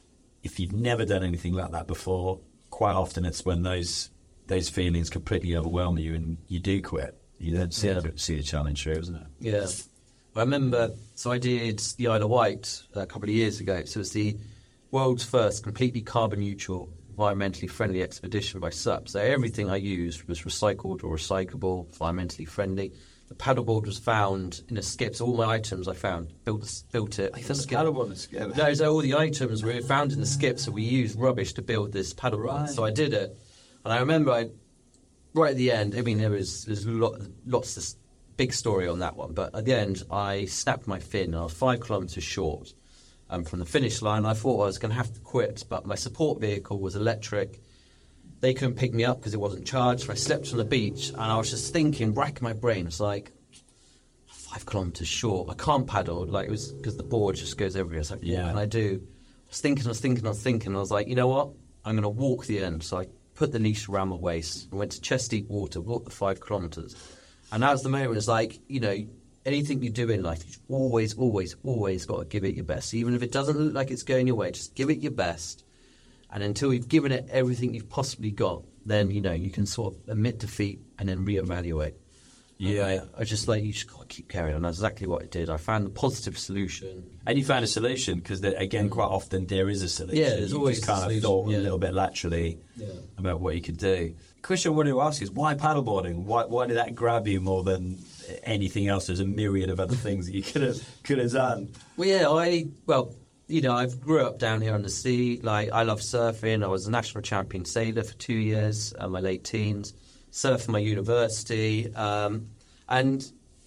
if you've never done anything like that before, quite often it's when those those feelings completely overwhelm you and you do quit. You don't see, yeah. see the challenge through, isn't it? Yeah. I remember, so I did the Isle of Wight a couple of years ago. So it's the world's first completely carbon neutral, environmentally friendly expedition by S U P. So everything I used was recycled or recyclable, environmentally friendly. The paddleboard was found in a skip. So all my items I found, built built it. I thought the paddleboard in the skip. No, so all the items were found in the skip. So we used rubbish to build this paddleboard. Right. So I did it, and I remember I, right at the end. I mean, there was there's lot, lots of big story on that one, but at the end I snapped my fin. I was five kilometres short um, from the finish line. I thought I was going to have to quit, but my support vehicle was electric. They couldn't pick me up because it wasn't charged. So I slept on the beach, and I was just thinking, racking my brain. It's like, five kilometres short. I can't paddle. Like, it was because the board just goes everywhere. It's like, yeah. what can I do? was thinking, I was thinking, I was thinking. I was like, you know what? I'm going to walk the end. So I put the leash around my waist and went to chest deep water, walked the five kilometres. And that was the moment. It's like, you know, anything you do in life, you've always, always, always got to give it your best. Even if it doesn't look like it's going your way, just give it your best. And until you've given it everything you've possibly got, then, you know, you can sort of admit defeat and then reevaluate. Yeah, I, I just like, you just got to keep carrying on. That's exactly what I did. I found the positive solution. And you found a solution, because, again, quite often there is a solution. Yeah, there's you always just kind a of solution. thought Yeah. a little bit laterally Yeah. about what you could do. The question I wanted to ask is, why paddleboarding? Why, why did that grab you more than anything else? There's a myriad of other things that you could have could have done. Well, yeah, I, well, you know, I grew up down here on the sea. Like, I love surfing. I was a national champion sailor for two years in my late teens. Surfed in my university. Um, and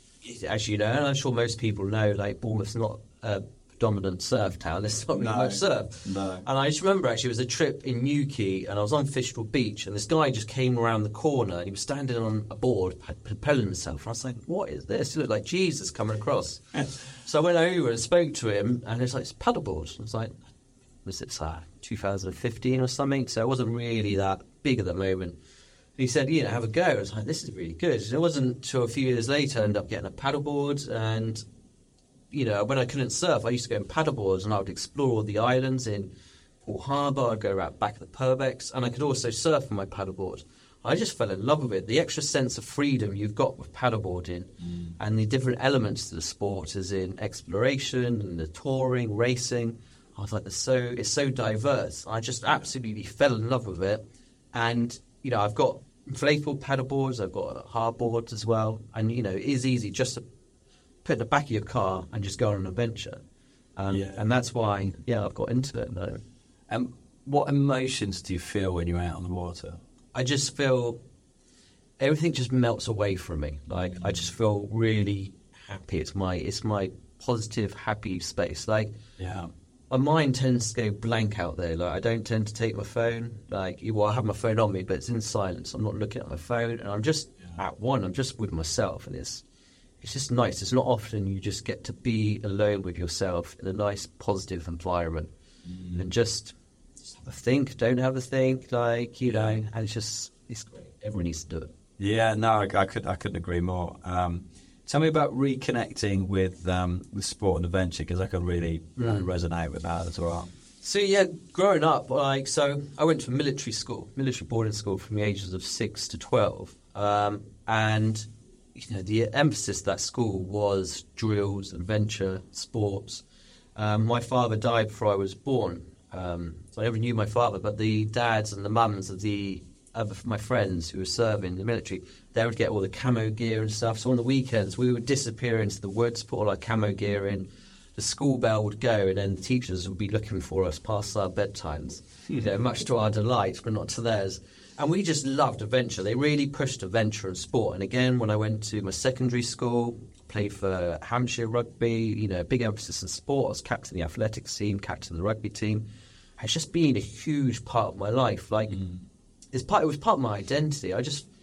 as you know, and I'm sure most people know, like, Bournemouth's not a predominant surf town. There's not really No. much surf. No. And I just remember, actually, it was a trip in Newquay, and I was on Fishkill Beach, and this guy just came around the corner, and he was standing on a board, propelling himself. And I was like, what is this? He looked like Jesus coming across. So I went over and spoke to him, and it's like, it's paddleboard. I was like, was it uh, two thousand fifteen or something? So it wasn't really that big at the moment. He said, you know, have a go. I was like, this is really good. And it wasn't until a few years later I ended up getting a paddleboard. And, you know, when I couldn't surf, I used to go in paddleboards, and I would explore all the islands in Port Harbour. I'd go around back of the Purbex, and I could also surf on my paddleboard. I just fell in love with it. The extra sense of freedom you've got with paddleboarding mm. and the different elements to the sport, as in exploration and the touring, racing. I was like, it's so, it's so diverse. I just absolutely fell in love with it. And, you know, I've got inflatable paddleboards, I've got hardboards as well. And, you know, it is easy just to put in the back of your car and just go on an adventure. Um, yeah. And that's why, yeah, I've got into it. Though. And what emotions do you feel when you're out on the water? I just feel everything just melts away from me. Like, I just feel really happy. It's my it's my positive, happy space. Like, yeah. My mind tends to go blank out there. Like, I don't tend to take my phone. Like, well, I have my phone on me, but it's in silence. I'm not looking at my phone, and I'm just yeah. at one. I'm just with myself, and it's it's just nice. It's not often you just get to be alone with yourself in a nice, positive environment, mm. and just, just have a think. Don't have a think. Like, you know, and it's just it's great. Everyone needs to do it. Yeah, no, I, I could I couldn't agree more. Um, Tell me about reconnecting with um, with sport and adventure, because I can really mm. resonate with that as well. So yeah, growing up, like so, I went to military school, military boarding school, from the ages of six to twelve, um, and you know the emphasis of that school was drills, adventure, sports. Um, my father died before I was born, um, so I never knew my father, but the dads and the mums of the of my friends who were serving in the military, they would get all the camo gear and stuff. So on the weekends, we would disappear into the woods, put all our camo gear in. The school bell would go, and then the teachers would be looking for us past our bedtimes. You know, much to our delight, but not to theirs. And we just loved adventure. They really pushed adventure and sport. And again, when I went to my secondary school, played for Hampshire Rugby, you know, big emphasis on sport. I was captain of the athletics team, captain of the rugby team. It's just been a huge part of my life. Like, mm. It's part, it was part of my identity. I just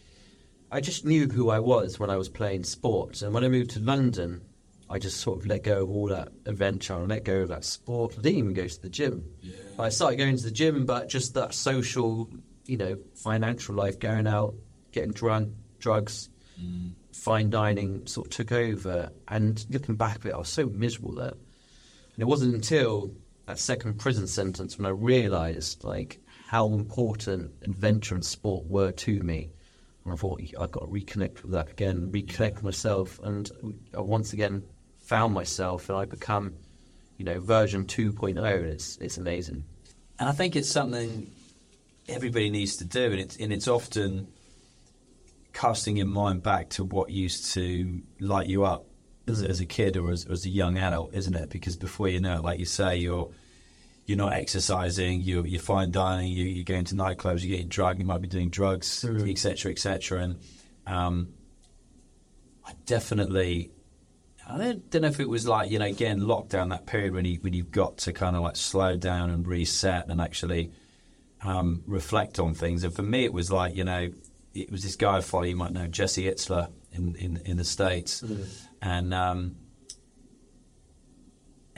I just knew who I was when I was playing sports. And when I moved to London, I just sort of let go of all that adventure and let go of that sport. I didn't even go to the gym. Yeah. I started going to the gym, but just that social, you know, financial life, going out, getting drunk, drugs, mm. fine dining sort of took over. And looking back at it, I was so miserable there. And it wasn't until that second prison sentence when I realised, like, how important adventure and sport were to me. And I thought, I've got to reconnect with that again, reconnect with myself. And I once again found myself, and I've become, you know, version two point oh. And it's, it's amazing. And I think it's something everybody needs to do. And it's, and it's often casting your mind back to what used to light you up as, as a kid or as, as a young adult, isn't it? Because before you know it, like you say, you're You're not exercising, you're, you're fine dining, you, you're going to nightclubs, you're getting drunk, you might be doing drugs, et cetera, et cetera. And um, I definitely, I don't, don't know if it was like, you know, again, lockdown, that period when, you, when you've got to kind of like slow down and reset and actually um, reflect on things. And for me, it was like, you know, it was this guy I follow, you might know, Jesse Itzler in, in, in the States. Mm. And... Um,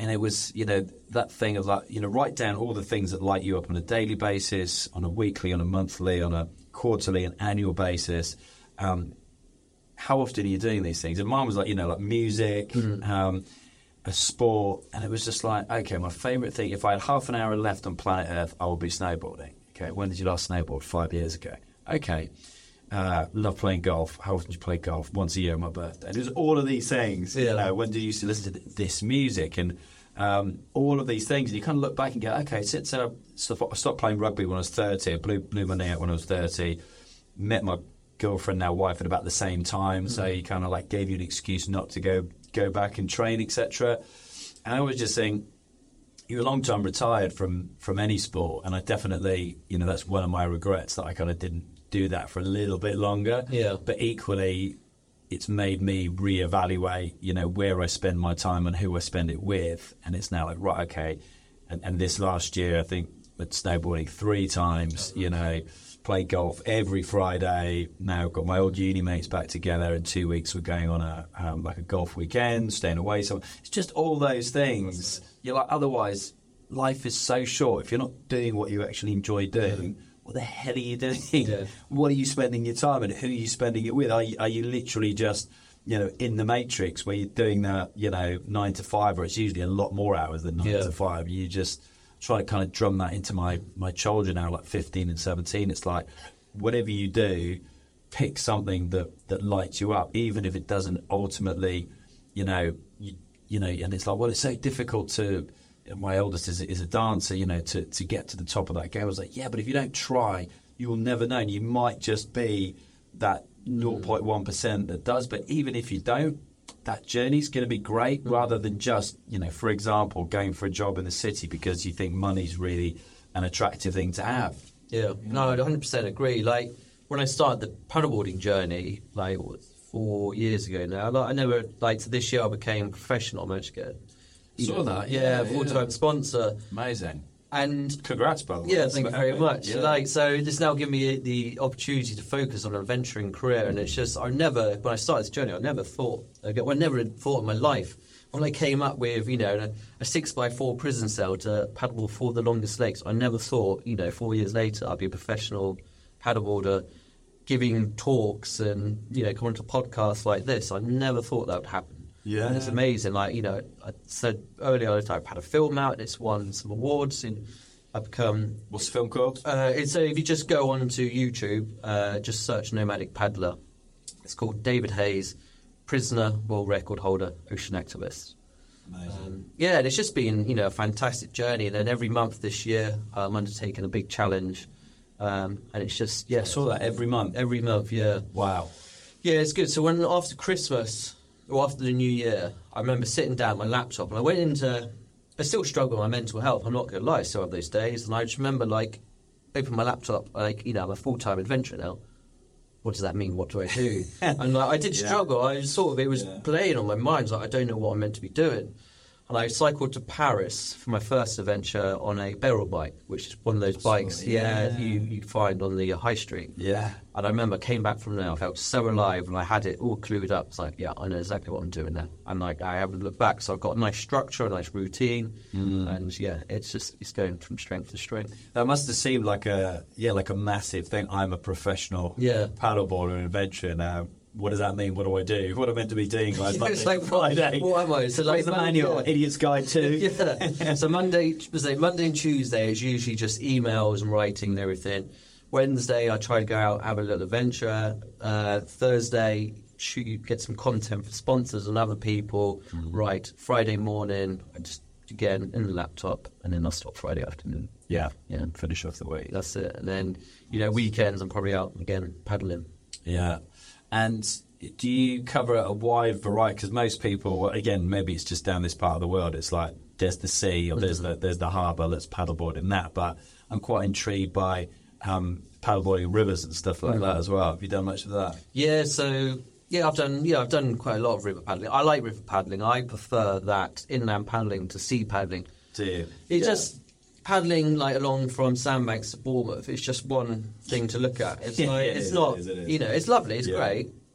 And it was, you know, that thing of like, you know, write down all the things that light you up on a daily basis, on a weekly, on a monthly, on a quarterly and annual basis. Um, how often are you doing these things? And mine was like, you know, like music, mm-hmm. um, a sport. And it was just like, okay, my favourite thing, if I had half an hour left on planet Earth, I would be snowboarding. Okay, when did you last snowboard? Five years ago. Okay. Uh, love playing golf. How often do you play golf? Once a year on my birthday. And it was all of these things. Yeah. You know, when do you used to listen to this music and um, all of these things? And you kind of look back and go, okay, since uh, I stopped playing rugby when I was thirty, I blew, blew my knee out when I was thirty, met my girlfriend, now wife, at about the same time. Mm-hmm. So you kind of like gave you an excuse not to go go back and train, et cetera. And I was just saying, you're a long time retired from, from any sport. And I definitely, you know, that's one of my regrets that I kind of didn't do that for a little bit longer. Yeah. But equally, it's made me reevaluate, you know, where I spend my time and who I spend it with. And it's now like, right, okay. And, and this last year, I think, with snowboarding three times, you know, played golf every Friday. Now I've got my old uni mates back together. In two weeks, we're going on a um, like a golf weekend, staying away. So it's just all those things. You're like, otherwise, life is so short. If you're not doing what you actually enjoy doing, yeah. what the hell are you doing? Yeah. What are you spending your time and who are you spending it with? Are you, are you literally just, you know, in the matrix where you're doing that, you know, nine to five, or it's usually a lot more hours than nine yeah. to five. You just try to kind of drum that into my, my children now, like fifteen and seventeen. It's like, whatever you do, pick something that, that lights you up, even if it doesn't ultimately, you know, you, you know, and it's like, well, it's so difficult to, my eldest is, is a dancer, you know, to, to get to the top of that game. I was like, yeah, but if you don't try, you will never know. And you might just be that zero point one percent that does. But even if you don't, that journey's going to be great, rather than just, you know, for example, going for a job in the city because you think money's really an attractive thing to have. Yeah, no, I one hundred percent agree. Like, when I started the paddleboarding journey, like, four years ago now, like, I never, like, so this year I became professional. I managed to get Saw know, that, yeah, yeah, full-time yeah. sponsor. Amazing. And congrats, by the way. Yeah, thank you very much. Yeah. Like, so it's now given me the opportunity to focus on an adventuring career, and it's just, I never, when I started this journey, I never thought, I never thought in my life, when I came up with, you know, a, a six by four prison cell to paddleboard for the longest lakes, I never thought, you know, four years later, I'd be a professional paddleboarder, giving talks and, you know, coming to podcasts like this. I never thought that would happen. Yeah, and it's amazing. Like, you know, I said earlier, I've had a film out. It's won some awards. And I've become. What's the film called? Uh, it's, so if you just go onto YouTube, uh, just search Nomadic Paddler. It's called David Hayes, Prisoner, World Record Holder, Ocean Activist. Amazing. Um, yeah, and it's just been, you know, a fantastic journey. And then every month this year, I'm undertaking a big challenge. Um, and it's just, yeah. I saw that every month. Every month, yeah. Wow. Yeah, it's good. So when after Christmas, or after the New Year, I remember sitting down at my laptop and I went into, I still struggle with my mental health, I'm not going to lie, I still have those days. And I just remember, like, open my laptop, like, you know, I'm a full-time adventurer now. What does that mean? What do I do? And like, I did struggle. Yeah. I sort of, it was yeah. playing on my mind. Like, I don't know what I'm meant to be doing. And I cycled to Paris for my first adventure on a barrel bike, which is one of those bikes so, yeah. yeah, you, you find on the high street. Yeah. And I remember I came back from there, I felt so alive, and I had it all clued up. It's like, yeah, I know exactly what I'm doing now. And like, I haven't looked back. So I've got a nice structure, a nice routine. Mm. And yeah, it's just, it's going from strength to strength. That must have seemed like a, yeah, like a massive thing. I'm a professional yeah. paddleboarder and adventurer now. What does that mean? What do I do? What am I meant to be doing? Like Monday, it's like, Friday. What am I? So like the manual, yeah. Idiot's Guide too. yeah. So Monday, say Monday and Tuesday is usually just emails and writing and everything. Wednesday, I try to go out, have a little adventure. Uh, Thursday, shoot, get some content for sponsors and other people. Mm. Right. Friday morning, I just again in the laptop, and then I'll stop Friday afternoon. Yeah, yeah, finish off the week. That's it. And then, you know, weekends I'm probably out again paddling. Yeah. And do you cover a wide variety? Because most people, well, again, maybe it's just down this part of the world. It's like there's the sea or there's the there's the harbour. Let's paddleboard in that. But I'm quite intrigued by um, paddleboarding rivers and stuff like mm-hmm. that as well. Have you done much of that? Yeah. So yeah, I've done yeah I've done quite a lot of river paddling. I like river paddling. I prefer that inland paddling to sea paddling. Do you? It's yeah. just paddling like along from Sandbanks to Bournemouth. It's just one thing to look at. It's yeah, like yeah, it's it not is, it is. You know, it's lovely. It's yeah. great.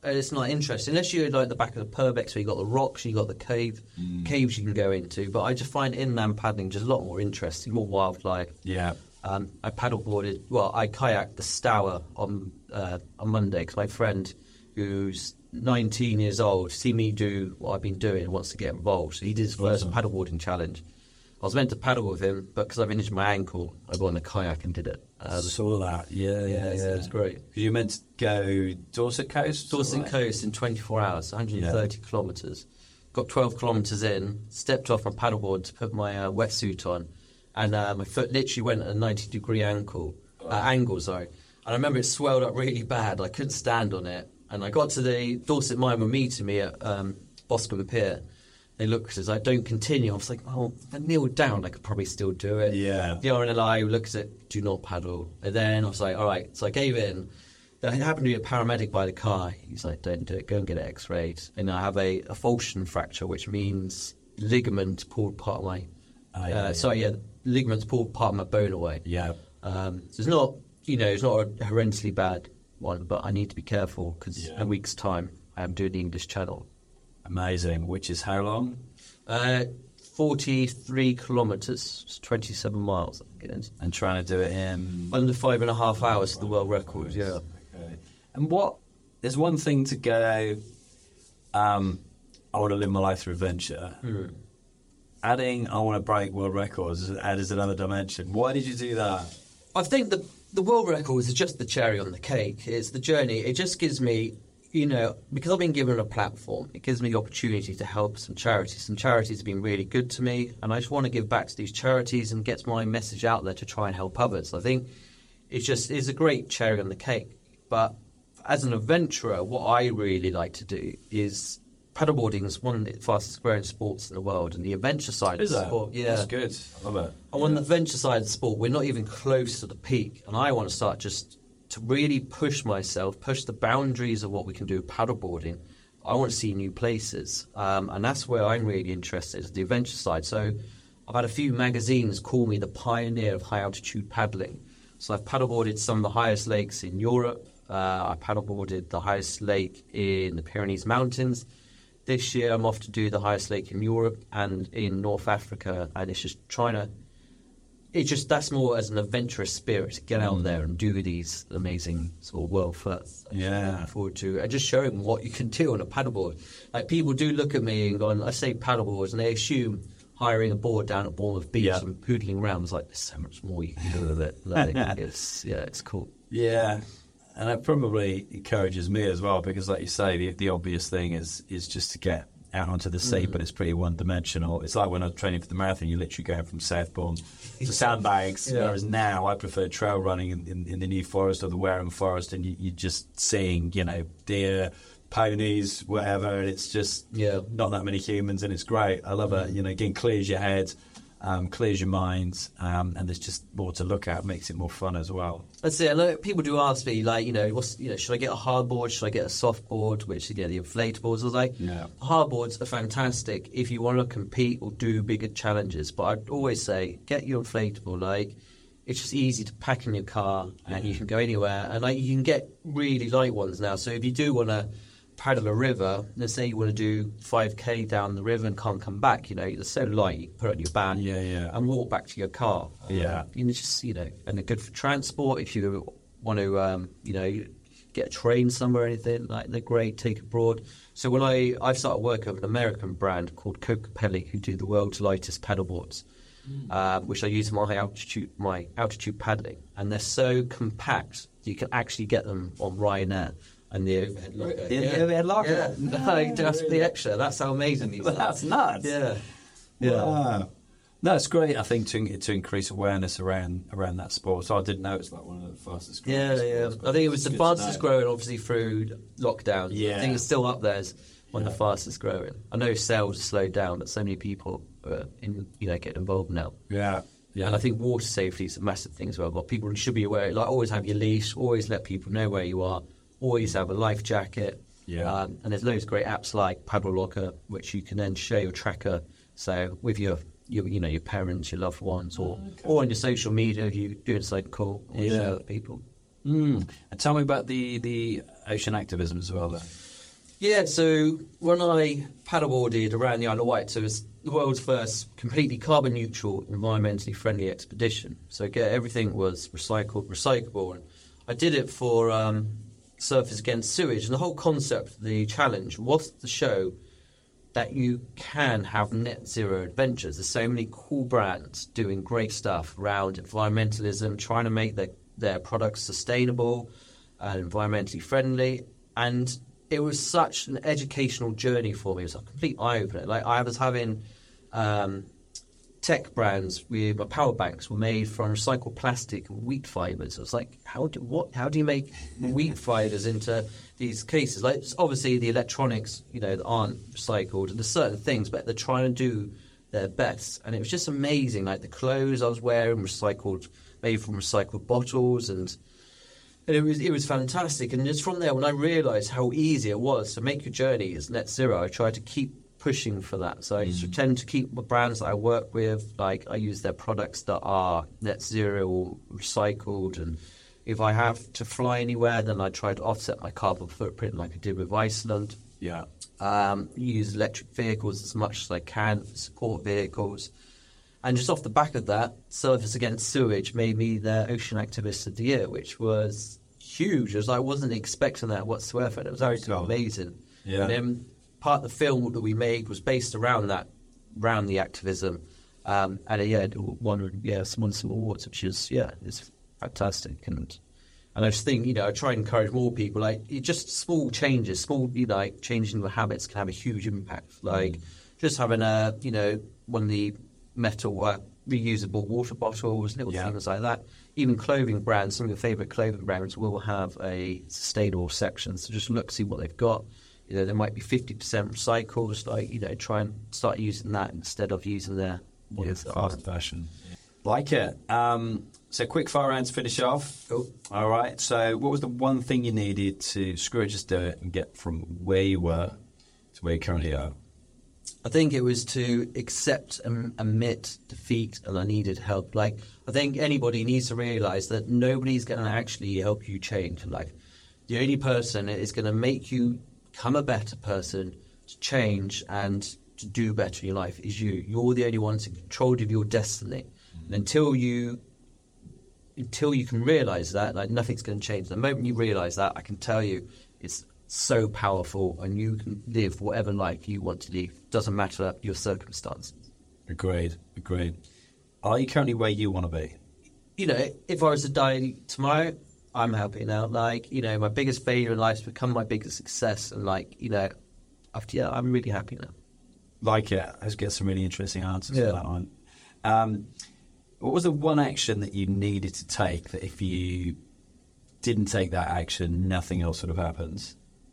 it's not interesting unless you're like the back of the Purbeck, where you got the rocks, you got the cave, mm. caves you can go into. But I just find inland paddling just a lot more interesting, more wildlife. Yeah. Um, I paddleboarded, well, I kayaked the Stour on uh, on Monday because my friend, who's nineteen years old, see me do what I've been doing, wants to get involved. So he did his first awesome. paddleboarding challenge. I was meant to paddle with him, but because I've injured my ankle, I got on a kayak and did it. Um, Saw that, yeah, yeah, yeah. yeah. It was great. Because you meant to go Dorset Coast? Dorset right? Coast in twenty-four hours, one hundred thirty yeah. kilometres. Got twelve kilometres in, stepped off my paddleboard to put my uh, wetsuit on, and uh, my foot literally went at a ninety degree ankle, uh, angle, sorry. And I remember it swelled up really bad. I couldn't stand on it. And I got to the Dorset Mine were meeting me at um, Boscombe Pier. They looked as I don't continue. I was like, oh, if I kneeled down, I could probably still do it. Yeah. The R N L I looked at it, do not paddle. And then I was like, all right. So I gave in. There happened to be a paramedic by the car. He's like, don't do it. Go and get it x-rayed. And I have a, a falchion fracture, which means ligament pulled part of my... Uh, yeah, uh, yeah. Sorry, yeah, ligaments pulled part of my bone away. Yeah. Um, so it's not, you know, it's not a horrendously bad one, but I need to be careful because yeah. in a week's time, I am doing the English Channel. Amazing. Which is how long? Uh, forty-three kilometres, twenty-seven miles. And trying to do it in... Under five and a half hours for the world record, yeah. Okay. And what... There's one thing to go, um, I want to live my life through adventure. Mm. Adding, I want to break world records, adds another dimension. Why did you do that? I think the, the world records is just the cherry on the cake. It's the journey. It just gives me... You know, because I've been given a platform, it gives me the opportunity to help some charities. Some charities have been really good to me, and I just want to give back to these charities and get my message out there to try and help others. I think it's just it's a great cherry on the cake. But as an adventurer, what I really like to do is paddleboarding is one of the fastest growing sports in the world, and the adventure side is of the that? sport. Yeah, that's good. I love it. And on the adventure side of the sport, we're not even close to the peak, and I want to start just. To really push myself, push the boundaries of what we can do with paddleboarding. I want to see new places, um, and that's where I'm really interested, is the adventure side. So I've had a few magazines call me the pioneer of high-altitude paddling. So I've paddleboarded some of the highest lakes in Europe. Uh, I paddleboarded the highest lake in the Pyrenees Mountains. This year I'm off to do the highest lake in Europe and in North Africa, and it's just trying to It's just that's more as an adventurous spirit to get out there and do these amazing sort of world firsts. Yeah, looking forward to and just showing what you can do on a paddleboard. Like people do look at me and go, I say paddleboards, and they assume hiring a board down at Bournemouth Beach yeah. and poodling around is like there's so much more you can do with it. Like, it's yeah, it's cool. Yeah, and it probably encourages me as well because, like you say, the the obvious thing is is just to get out onto the sea, mm. but it's pretty one-dimensional. It's like when I was training for the marathon, you're literally going from Southbourne to sandbags, yeah. whereas now I prefer trail running in, in, in the New Forest or the Wareham Forest, and you, you're just seeing, you know, deer, ponies, whatever, and it's just yeah. not that many humans, and it's great. I love it. You know, again, clears your head, um, clears your mind, um, and there's just more to look at. Makes it more fun as well. That's it. Look, people do ask me, like, you know, what's, you know, should I get a hardboard? Should I get a softboard? Which, you know, the inflatables. I was like, yeah. hardboards are fantastic if you want to compete or do bigger challenges. But I'd always say, get your inflatable. Like, it's just easy to pack in your car, and yeah. you can go anywhere. And like, you can get really light ones now. So if you do want to paddle a river, let's say you want to do five K down the river and can't come back, you know, they're so light, you can put it on your band yeah, yeah. and walk back to your car. Yeah. Um, you know, just, you know, and they're good for transport. If you want to, um, you know, get a train somewhere or anything, like, they're great, take abroad. So when I, I've started working with an American brand called Kokopelli, who do the world's lightest paddleboards, mm. uh, which I use in my altitude, my altitude paddling. And they're so compact, you can actually get them on Ryanair. And the overhead locker. The yeah. overhead locker? Yeah. No, you don't have to pay extra. That's how amazing these are. That's nuts. Yeah. Yeah. Wow. No, it's great, I think, to to increase awareness around around that sport. So I didn't know it's like one of the fastest growing Yeah, sports, yeah. I think it was the fastest growing, obviously, through lockdown. Yeah. I think it's still up there as one yeah. of the fastest growing. I know sales have slowed down, but so many people are in, you know, get involved now. Yeah. Yeah. And I think water safety is a massive thing as well. But people should be aware. Like, always have your leash, always let people know where you are. Always have a life jacket, yeah. Um, and there's loads of great apps like Paddle Locker, which you can then share your tracker. So with your, your you know, your parents, your loved ones, or okay. or on your social media, if you're doing something cool, or yeah. share with people. Mm. And tell me about the, the ocean activism as well, then. Yeah, so when I paddleboarded around the Isle of Wight, so it's the world's first completely carbon neutral, environmentally friendly expedition. So again, everything was recycled, recyclable, and I did it for um, Surfers Against Sewage. And the whole concept, the challenge, was to show that you can have net zero adventures. There's so many cool brands doing great stuff around environmentalism, trying to make their, their products sustainable and environmentally friendly. And it was such an educational journey for me. It was a complete eye-opener. Like, I was having um, tech brands with my power banks were made from recycled plastic and wheat fibres. I was like, how do what? How do you make wheat fibres into these cases? Like, obviously the electronics, you know, that aren't recycled, and there's certain things, but they're trying to do their best. And it was just amazing. Like, the clothes I was wearing, recycled, made from recycled bottles, and. And it was it was fantastic. And just from there, when I realised how easy it was to make your journey as net zero, I tried to keep pushing for that. So I mm. tend to keep the brands that I work with, like I use their products that are net zero or recycled. And if I have to fly anywhere, then I try to offset my carbon footprint like I did with Iceland. Yeah. Um, use electric vehicles as much as I can, support vehicles. And just off the back of that, Surfers Against Sewage made me their Ocean Activist of the Year, which was huge, as I wasn't expecting that whatsoever. It was actually cool. amazing. Yeah. And then part of the film that we made was based around that, around the activism. Um, and uh, yeah, it won yeah, won some awards, which is, yeah, it's fantastic. And and I just think, you know, I try and encourage more people, like, it just small changes, small, you know, like, changing your habits can have a huge impact. Like, mm. just having a, you know, one of the metal uh, reusable water bottles, little yeah. things like that. Even clothing brands, some of your favourite clothing brands will have a sustainable section. So just look, see what they've got. You know, there might be fifty percent recycled. Like, you know, try and start using that instead of using their yeah, fast fashion. Yeah. Like it. Um, so quick fire round to finish off. Cool. All right. So what was the one thing you needed to screw it, just do it and get from where you were to where you currently are? I think it was to accept and admit defeat, and I needed help. Like, I think anybody needs to realise that nobody's going to actually help you change in life. The only person that is going to make you become a better person, to change and to do better in your life is you. You're the only one in control of your destiny. Mm-hmm. And until you, until you can realise that, like, nothing's going to change. The moment you realise that, I can tell you, it's so powerful, and you can live whatever life you want to live. Doesn't matter your circumstances. Agreed, agreed. Are you currently where you want to be? You know, if I was to die tomorrow, I'm happy now. Like, you know, my biggest failure in life has become my biggest success, and, like, you know, after, yeah, I'm really happy now. Like it. Let's get some really interesting answers yeah. for that one. Um, what was the one action that you needed to take that if you didn't take that action, nothing else would have happened?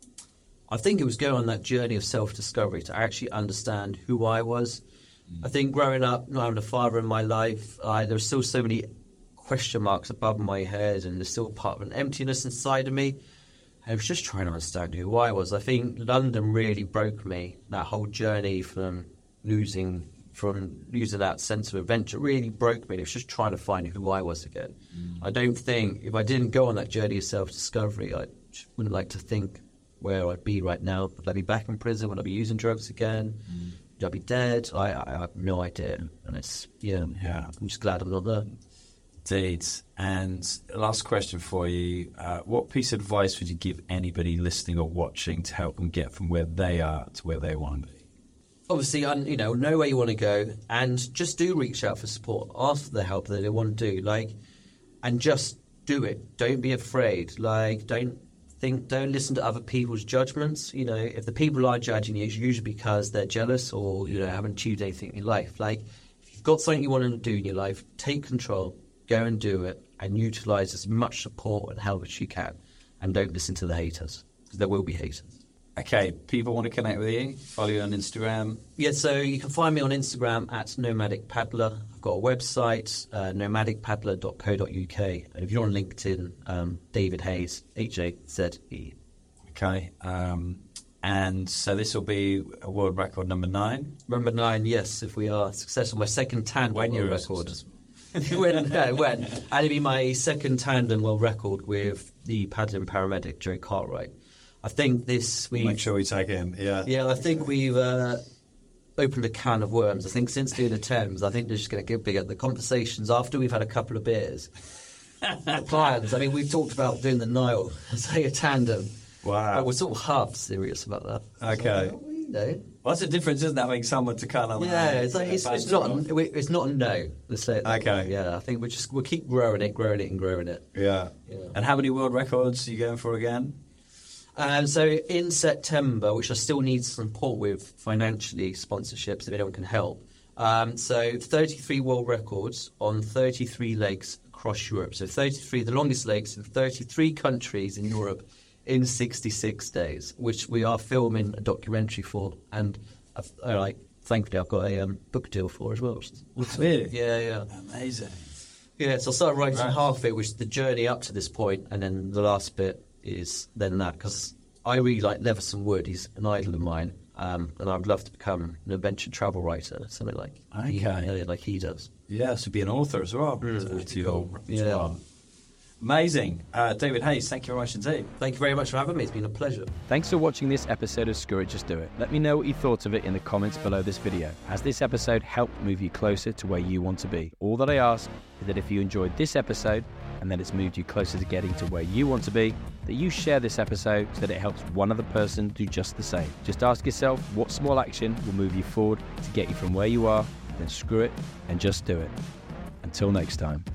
I think it was going on that journey of self-discovery to actually understand who I was. Mm. I think growing up, not having a father in my life, uh, there were still so many question marks above my head, and there's still part of an emptiness inside of me. I was just trying to understand who I was. I think London really broke me. That whole journey from losing, from losing that sense of adventure really broke me. It was just trying to find who I was again. Mm. I don't think, if I didn't go on that journey of self-discovery, I wouldn't like to think where I'd be right now. Would I be back in prison? Would I be using drugs again? Mm. Would I be dead? I, I, I have no idea. And it's, yeah, yeah. I'm just glad I'm not there. Indeed. And last question for you. Uh, what piece of advice would you give anybody listening or watching to help them get from where they are to where they want to be? Obviously, un, you know, know where you want to go, and just do reach out for support. Ask for the help that they want to do. Like, and just do it. Don't be afraid. Like, don't think, don't listen to other people's judgments. You know, if the people are judging you, it's usually because they're jealous or, you know, haven't achieved anything in your life. Like, if you've got something you want to do in your life, take control, go and do it, and utilise as much support and help as you can. And don't listen to the haters, because there will be haters. Okay, people want to connect with you, follow you on Instagram. Yeah, so you can find me on Instagram at Nomadic Paddler. I've got a website, uh, nomadic paddler dot co dot uk. And if you're on LinkedIn, um, David Hayes, H A Z E. Okay, um, and so this will be a world record number nine? Number nine, yes, if we are successful. My second tandem when world record. when, no, when. And it'll be my second tandem world record with the paddling paramedic, Joe Cartwright. I think this we Make sure we take him. Yeah. Yeah, I think we've uh, opened a can of worms. I think since doing the Thames, I think they're just going to get bigger. The conversations after we've had a couple of beers, the plans. I mean, we've talked about doing the Nile, say a tandem. Wow. But we're sort of half serious about that. Okay. So, you know. What's the difference, isn't having someone to kind of Yeah, it's like it's, it's not a, it's not a no. Let's say it that Okay. way. Yeah, I think we just we'll keep growing it, growing it, and growing it. Yeah. Yeah. And how many world records are you going for again? And so in September, which I still need support with financially, sponsorships if anyone can help. Um, so thirty-three world records on thirty-three legs across Europe. So thirty-three, the longest legs in thirty-three countries in Europe in sixty-six days, which we are filming a documentary for. And I've, uh, like, thankfully, I've got a um, book deal for as well. Really? Yeah, yeah. Amazing. Yeah, so I started writing Right. half of it, which is the journey up to this point, and then the last bit is then that, because I really like Leveson Wood. He's an idol of mine, um, and I would love to become an adventure travel writer, something like he, Okay. yeah, like he does. Yeah, so be an author as well. Mm, to, to cool. your Yeah. repertoire. Amazing. Uh, David Hayes, thank you very much indeed. Thank you very much for having me. It's been a pleasure. Thanks for watching this episode of Screw It, Just Do It. Let me know what you thought of it in the comments below this video. Has this episode helped move you closer to where you want to be? All that I ask is that if you enjoyed this episode and that it's moved you closer to getting to where you want to be, that you share this episode so that it helps one other person do just the same. Just ask yourself what small action will move you forward to get you from where you are, then screw it and just do it. Until next time.